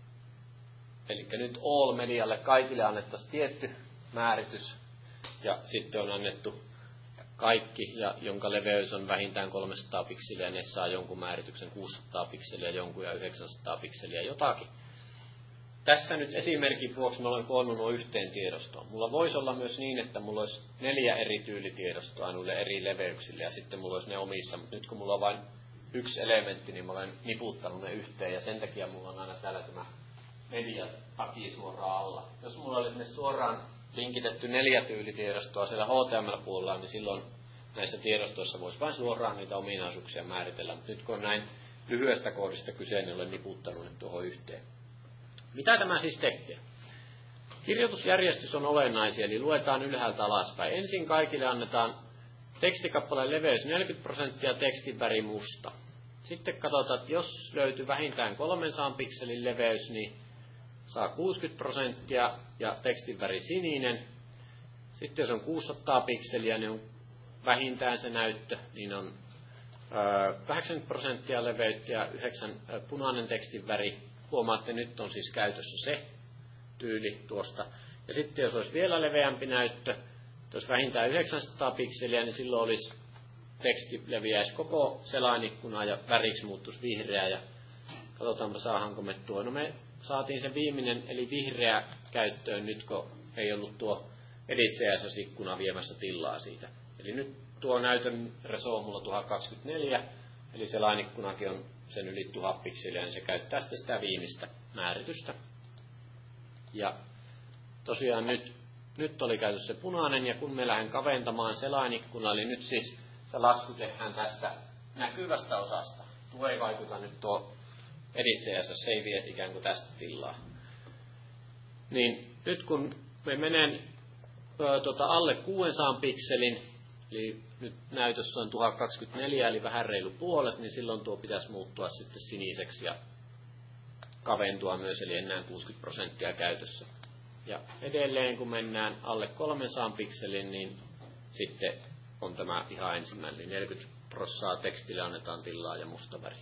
eli nyt all medialle kaikille annettaisiin tietty määritys, ja sitten on annettu kaikki, ja jonka leveys on vähintään kolmesataa pikseliä, ne saa jonkun määrityksen kuusisataa pikseliä, jonkun ja yhdeksänsataa pikseliä jotakin. Tässä nyt esimerkin vuoksi mä olen koonnut nuo yhteen tiedostoon. Mulla voisi olla myös niin, että mulla olisi neljä eri tyylitiedostoa noille eri leveyksille ja sitten mulla olisi ne omissa. Mutta nyt kun mulla on vain yksi elementti, niin mä olen niputtanut ne yhteen ja sen takia mulla on aina täällä tämä mediataki suoraan alla. Jos mulla olisi ne suoraan linkitetty neljä tyylitiedostoa siellä H T M L-puolella, niin silloin näissä tiedostoissa voisi vain suoraan niitä ominaisuuksia määritellä. Mutta nyt kun on näin lyhyestä kohdista kyse, niin olen niputtanut ne tuohon yhteen. Mitä tämä siis tekee? Kirjoitusjärjestys on olennaisia, eli luetaan ylhäältä alaspäin. Ensin kaikille annetaan tekstikappaleen leveys neljäkymmentä prosenttia, tekstin väri musta. Sitten katsotaan, että jos löytyy vähintään kolmesataa pikselin leveys, niin saa kuusikymmentä prosenttia ja tekstin väri sininen. Sitten jos on kuusisataa pikseliä, niin on vähintään se näyttö, niin on kahdeksankymmentä prosenttia leveyttä ja yhdeksän punainen tekstin väri. Huomaatte, nyt on siis käytössä se tyyli tuosta. Ja sitten jos olisi vielä leveämpi näyttö, jos vähintään yhdeksänsataa pikseliä, niin silloin olisi teksti leviäisi koko selainikkunaan ja väriksi muuttuisi vihreä. Ja katsotaanpa saadaanko me tuo. No me saatiin se viimeinen, eli vihreä käyttöön nyt, kun ei ollut tuo Edit C S S-ikkuna viemässä tilaa siitä. Eli nyt tuo näytön reso on mulla tuhat kaksikymmentäneljä, eli selainikkunakin on sen yli tuhat pikseliä, niin se käyttää sitten sitä viimeistä määritystä. Ja tosiaan nyt, nyt oli käytössä se punainen, ja kun me lähden kaventamaan selainikkunaa, eli nyt siis se lasku tehdään tästä näkyvästä osasta. Tuo ei vaikuta nyt tuo Edit C S S, se ei vie ikään kuin tästä tilaa. Niin nyt kun me menen ö, tota, alle kuusisataa pikselin, eli nyt näytössä on tuhat kaksikymmentäneljä, eli vähän reilu puolet, niin silloin tuo pitäisi muuttua sitten siniseksi ja kaventua myös, eli enää kuusikymmentä prosenttia käytössä. Ja edelleen kun mennään alle kolmesataa pikselin, niin sitten on tämä ihan ensimmäinen, eli neljäkymmentä prosenttia tekstille annetaan tilaa ja musta väri.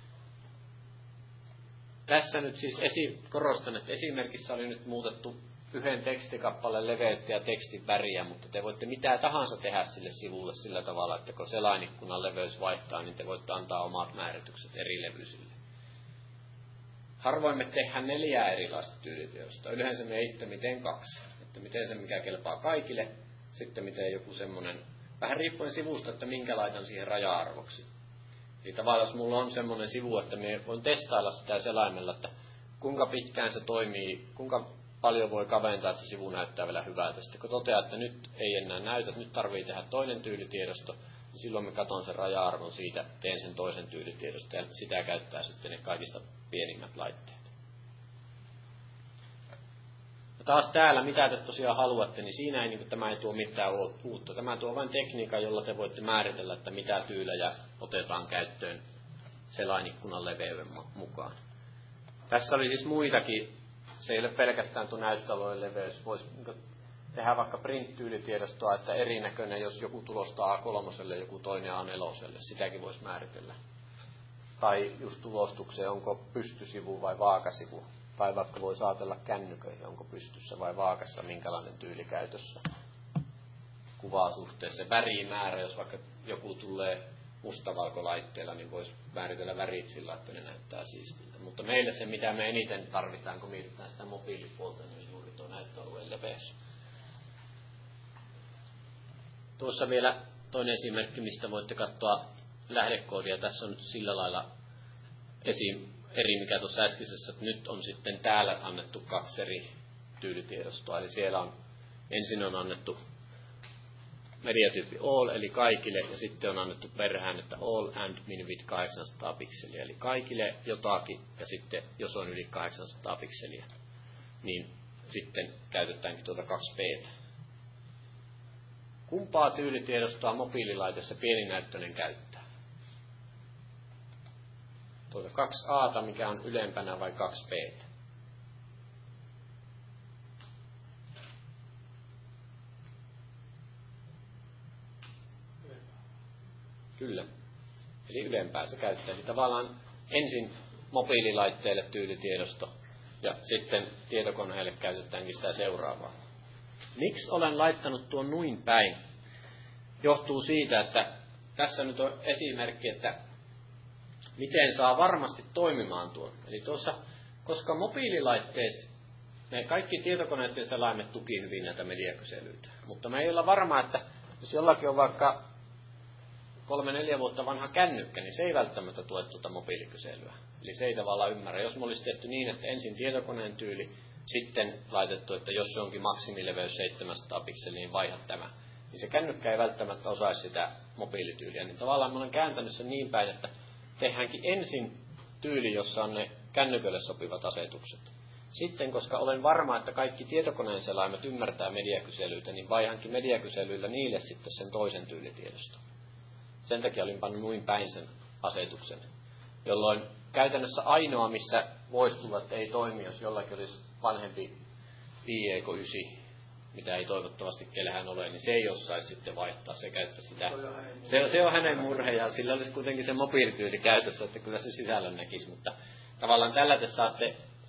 Tässä nyt siis esi- korostan, että esimerkissä oli nyt muutettu yhden tekstikappaleen leveyttä ja tekstin väriä, mutta te voitte mitä tahansa tehdä sille sivulle sillä tavalla, että kun selainikkunan leveys vaihtaa, niin te voitte antaa omat määritykset eri levyisille. Harvoin me tehdään neljää erilaista tyyliteosta. Yleensä me itse miten kaksi. Että miten se mikä kelpaa kaikille, sitten miten joku semmoinen, vähän riippuen sivusta, että minkä laitan siihen raja-arvoksi. Eli tavallaan jos mulla on semmoinen sivu, että me voin testailla sitä selaimella, että kuinka pitkään se toimii, kuinka paljon voi kaventaa, että se sivu näyttää vielä hyvältä. Sitten kun toteaa, että nyt ei enää näytä, että nyt tarvii tehdä toinen tyylitiedosto, niin silloin me katson sen raja-arvon siitä, teen sen toisen tyylitiedosto ja sitä käyttää sitten ne kaikista pienimmät laitteet. Ja taas täällä, mitä te tosiaan haluatte, niin siinä ei, niin kuin, tämä ei tuo mitään uutta. Tämä tuo vain tekniikan, jolla te voitte määritellä, että mitä tyylejä otetaan käyttöön selainikkunan leveyden mukaan. Tässä oli siis muitakin. Se ei ole pelkästään tuo näyttöalueen leveys. Voisi niin tehdä vaikka print-tyylitiedostoa, että erinäköinen, jos joku tulostaa A kolme, joku toinen A neljä, sitäkin voisi määritellä. Tai just tulostukseen, onko pystysivu vai vaakasivu. Tai vaikka voi saatella kännyköihin, onko pystyssä vai vaakassa, minkälainen tyyli käytössä. Kuvasuhteessa värimäärä, jos vaikka joku tulee mustavalkolaitteella, niin voisi määritellä värit sillä, että ne näyttää siistiltä. Mutta meille se, mitä me eniten tarvitaan, kun mietitään sitä mobiilipuolta, niin juuri tuo näyttöalueen leveys. Tuossa vielä toinen esimerkki, mistä voitte katsoa lähdekoodia. Tässä on nyt sillä lailla esim. Eri, mikä tuossa äskeisessä, että nyt on sitten täällä annettu kaksi eri tyylitiedostoa. Eli siellä on, ensin on annettu mediatyyppi all, eli kaikille, ja sitten on annettu perään, että all and min width kahdeksansataa pikseliä, eli kaikille jotakin, ja sitten jos on yli kahdeksansataa pikseliä, niin sitten käytetäänkin tuota kaksi P. Kumpaa tyylitiedostoa mobiililaitteessa pieninäyttöinen käyttää? Tuota kaksi A, mikä on ylempänä, vai kaksi P? Kyllä. Eli ylempää se käyttäisi tavallaan ensin mobiililaitteelle tyylitiedosto ja sitten tietokoneelle käytetäänkin sitä seuraavaa. Miksi olen laittanut tuon nuin päin? Johtuu siitä, että tässä nyt on esimerkki, että miten saa varmasti toimimaan tuon. Eli tuossa, koska mobiililaitteet, ne kaikki tietokoneiden selaimet tuki hyvin näitä mediakyselyitä, mutta me ei olla varmaa, että jos jollakin on vaikka kolme, neljä vuotta vanha kännykkä, niin se ei välttämättä tue tuota mobiilikyselyä. Eli se ei tavallaan ymmärrä. Jos me olisi tehty niin, että ensin tietokoneen tyyli, sitten laitettu, että jos se onkin maksimileveys seitsemänsataa pikseliä, niin vaiha tämä. Niin se kännykkä ei välttämättä osaisi sitä mobiilityyliä. Niin tavallaan mä olen kääntänyt sen niin päin, että tehdäänkin ensin tyyli, jossa on ne kännykölle sopivat asetukset. Sitten, koska olen varma, että kaikki tietokoneen selaimet ymmärtää mediakyselyitä, niin vaihankin mediakyselyillä niille sitten sen toisen tyylitiedoston. Sen takia olin pannut noin päin sen asetuksen, jolloin käytännössä ainoa, missä voisi tulla, että ei toimi, jos jollakin olisi vanhempi I E yhdeksän, mitä ei toivottavasti kellään ole, niin se ei osaisi sitten vaihtaa, se käyttäisi sitä. Se, se on hänen murhe, ja sillä olisi kuitenkin se mobiilityyli käytössä, että kyllä se sisällön näkisi, mutta tavallaan tällä te saatte,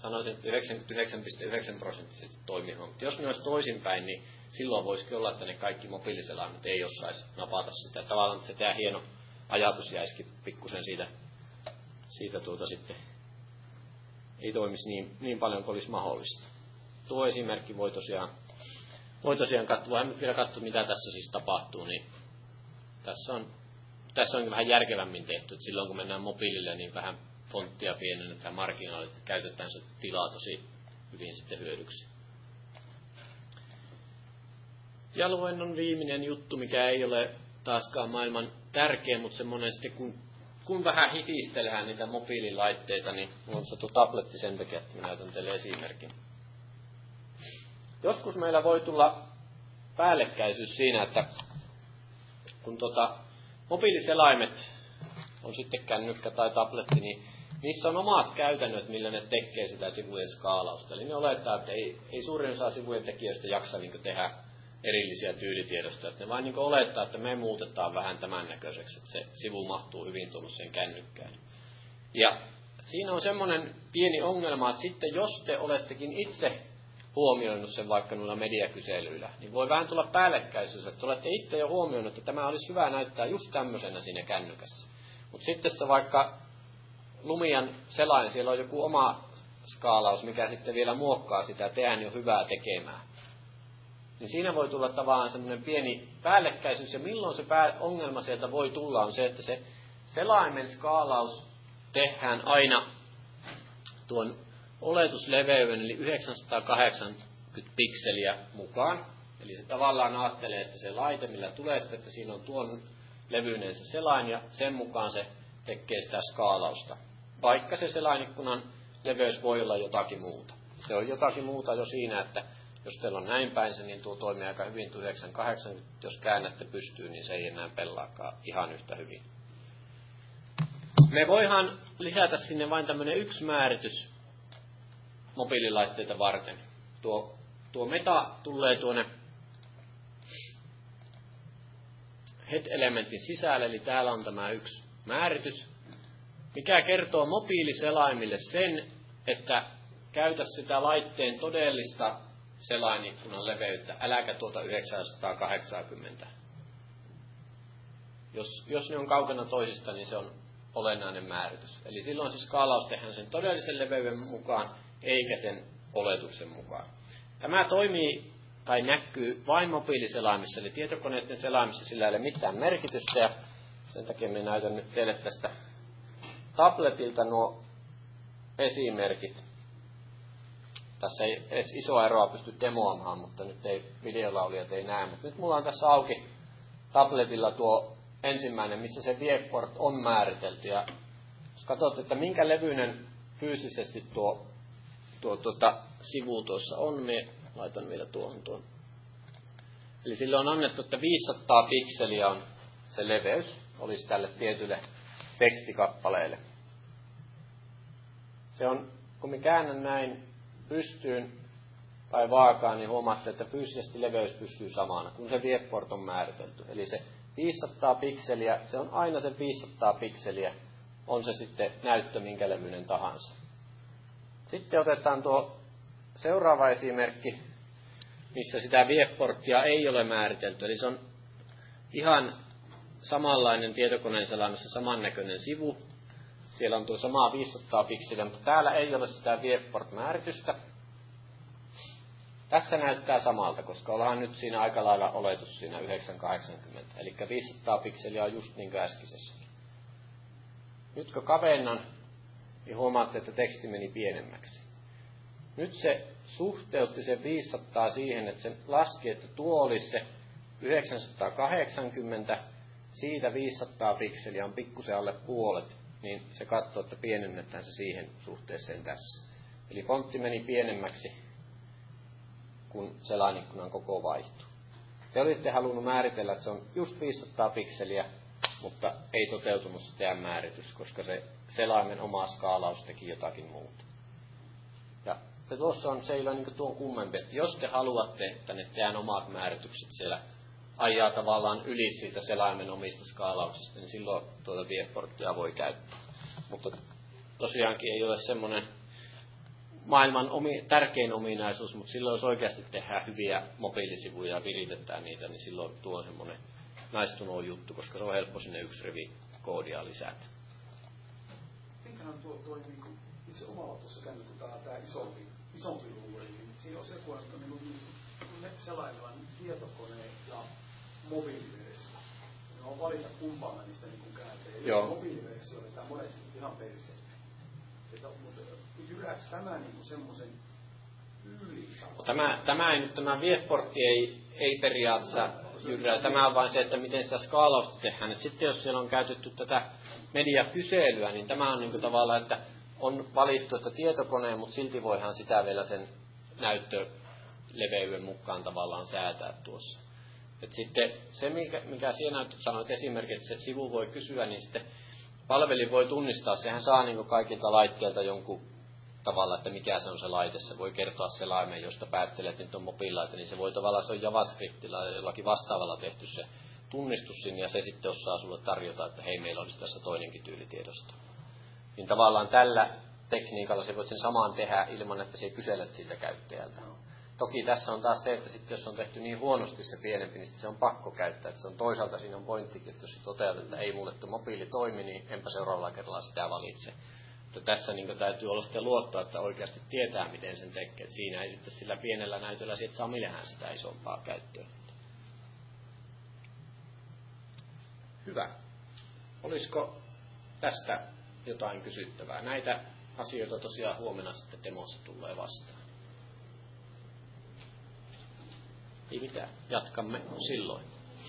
sanoisin, että yhdeksänkymmentäyhdeksän pilkku yhdeksän prosenttisesti toimii. Mutta jos ne olisi toisinpäin, niin silloin voisikin olla, että ne kaikki mobiiliselaimet ei osaisi napata sitä. Tavallaan se tämä hieno ajatus jäisikin pikkusen siitä, siitä tuota sitten ei toimisi niin, niin paljon kuin olisi mahdollista. Tuo esimerkki voi tosiaan, voi tosiaan katsoa, voidaan nyt vielä katsoa mitä tässä siis tapahtuu, niin tässä on, tässä on vähän järkevämmin tehty, että silloin kun mennään mobiilille, niin vähän fonttia pienennetään, marginaalit, käytetään se tilaa tosi hyvin sitten hyödyksi. Ja luennon viimeinen juttu, mikä ei ole taaskaan maailman tärkeä, mutta semmoinen sitten, kun, kun vähän hifistellään niitä mobiililaitteita, niin on se tuo tabletti sen takia, että minä näytän teille esimerkin. Joskus meillä voi tulla päällekkäisyys siinä, että kun tota, mobiiliselaimet on sitten kännykkä tai tabletti, niin niissä on omat käytännöt, millä ne tekee sitä sivujen skaalausta. Eli ne olettaa, että ei, ei suurin osa sivujen tekijöistä jaksa niin tehdä erillisiä tyylitiedostoja. Että ne vain niin olettaa, että me muutetaan vähän tämän näköiseksi, että se sivu mahtuu hyvin tuollaiseen kännykkään. Ja siinä on semmoinen pieni ongelma, että sitten jos te olettekin itse huomioinut sen vaikka noilla mediakyselyillä, niin voi vähän tulla päällekkäisyys, että olette itse jo huomioinut, että tämä olisi hyvä näyttää just tämmöisenä siinä kännykässä. Mutta sitten se vaikka Lumian selain, siellä on joku oma skaalaus, mikä sitten vielä muokkaa sitä, tehdään jo hyvää tekemään. Niin siinä voi tulla tavallaan semmoinen pieni päällekkäisyys, ja milloin se pää- ongelma sieltä voi tulla, on se, että se selaimen skaalaus tehdään aina tuon oletusleveyden, eli yhdeksänsataakahdeksankymmentä pikseliä mukaan. Eli se tavallaan ajattelee, että se laite, millä tulette, että siinä on tuon levyinen se selain, ja sen mukaan se tekee sitä skaalausta. Vaikka se selainikkunan leveys voi olla jotakin muuta. Se on jotakin muuta jo siinä, että jos teillä on näin päin se, niin tuo toimii aika hyvin tuo yhdeksänsataakahdeksankymmentä. Jos käännätte pystyyn, niin se ei enää pelaakaan ihan yhtä hyvin. Me voidaan lisätä sinne vain tämmöinen yksi määritys mobiililaitteita varten. Tuo, tuo meta tulee tuonne head-elementin sisälle, eli täällä on tämä yksi määritys, mikä kertoo mobiiliselaimille sen, että käytä sitä laitteen todellista selainikkunan leveyttä, äläkä tuota yhdeksänsataakahdeksankymmentä. Jos, jos ne on kaukana toisista, niin se on olennainen määritys. Eli silloin se skaalaus tehdään sen todellisen leveyden mukaan, eikä sen oletuksen mukaan. Tämä toimii tai näkyy vain mobiiliselaimissa, eli tietokoneiden selaimissa sillä ei ole mitään merkitystä, ja sen takia minä näytän nyt teille tästä tabletilta nuo esimerkit. Tässä ei edes isoa eroa pysty demoamaan, mutta nyt ei videolaulijat ei näe. Mutta nyt mulla on tässä auki tabletilla tuo ensimmäinen, missä se viewport on määritelty. Ja jos katsotte, että minkä levyinen fyysisesti tuo, tuo tuota, sivu tuossa on, me laitan vielä tuohon tuon. Eli sille on annettu, että viisisataa pikseliä on se leveys, olisi tälle tietylle tekstikappaleelle. Se on, kun me käännän näin pystyyn tai vaakaan, niin huomaatte, että fyysisesti leveys pysyy samana, kun se viewport on määritelty. Eli se viisisataa pikseliä, se on aina se viisisataa pikseliä, on se sitten näyttö minkä levyinen tahansa. Sitten otetaan tuo seuraava esimerkki, missä sitä viewporttia ei ole määritelty. Eli se on ihan samanlainen tietokoneen selaimessa samannäköinen sivu. Siellä on tuo sama viisisataa pikseliä, mutta täällä ei ole sitä viewport-määritystä. Tässä näyttää samalta, koska ollaan nyt siinä aika lailla oletus siinä yhdeksänsataakahdeksankymmentä. Eli viisisataa pikseliä on just niin kuin äskeisessäkin. Nyt kun kavennan, niin huomaatte, että teksti meni pienemmäksi. Nyt se suhteutti sen viisisataa siihen, että se laski, että tuo olisi se yhdeksänsataakahdeksankymmentä, siitä viisisataa pikseliä on pikkusen alle puolet, niin se katsoo, että pienennetään se siihen suhteeseen tässä. Eli fontti meni pienemmäksi, kun selainikkunan koko vaihtuu. Te olitte halunnut määritellä, että se on just viisisataa pikseliä, mutta ei toteutunut se teidän määritys, koska se selaimen oma skaalaus teki jotakin muuta. Ja tuossa on, se ei ole niin kuin tuon kummempi, että jos te haluatte, että ne teidän omat määritykset siellä ajaa tavallaan yli siitä selaimen omista skaalauksista, niin silloin tuota viewporttia voi käyttää. Mutta tosiaankin ei ole semmoinen maailman omi, tärkein ominaisuus, mutta silloin jos oikeasti tehdään hyviä mobiilisivuja ja viritetään niitä, niin silloin tuo on semmoinen naistunut juttu, koska se on helppo sinne yksi rivi koodia lisätä.
Minkähän tuo, tuo niin kuin, itse omalla tuossa käynyt, kun tämä, tämä isompi, isompi luuri, niin siinä on se puoli, että niin kuin selaillaan tietokone ja mobiiliversio. Ne on valita kumpaa niistä niin käänteen. Ja mobiiliversio on tämä monesti ihan perse. Mutta jyrääkö tämä niin kuin semmoisen yli?
Tämä, tämä, ei, tämä Viewportti ei, ei periaatteessa jyrää. Tämä on vain se, että miten sitä skaalausta tehdään. Et sitten jos siellä on käytetty tätä mediakyselyä, niin tämä on niin kuin tavallaan, että on valittu, että tietokoneen, mutta silti voihan sitä vielä sen näyttöleveyden mukaan tavallaan säätää tuossa. Et sitten se, mikä, mikä siinä sanoit esimerkiksi, että se sivu voi kysyä, niin sitten palvelin voi tunnistaa, sehän saa niin kuin kaikilta laitteilta jonkun tavalla, että mikä se on se laite. Se voi kertoa selaimen, josta päättelee, että nyt on mobiililaite, niin se voi tavallaan, se on JavaScriptilla ja jollakin vastaavalla tehty se tunnistus sinne, ja se sitten osaa sulle tarjota, että hei, meillä olisi tässä toinenkin tyylitiedosto. Niin tavallaan tällä tekniikalla se voit sen samaan tehdä ilman, että se kyselet siltä käyttäjältä. Toki tässä on taas se, että sitten jos on tehty niin huonosti se pienempi, niin se on pakko käyttää. Että se on toisaalta siinä on pointtikin, että jos toteat, että ei mulle tuo mobiili toimi, niin enpä seuraavalla kerralla sitä valitse. Että tässä niin täytyy olla sitten luottaa, että oikeasti tietää, miten sen tekee. Siinä ei sitten sillä pienellä näytöllä siitä saa millään sitä isompaa käyttöön. Hyvä. Olisiko tästä jotain kysyttävää? Näitä asioita tosiaan huomenna sitten demossa tulee vastaan. Ei mitään. Jatkamme silloin.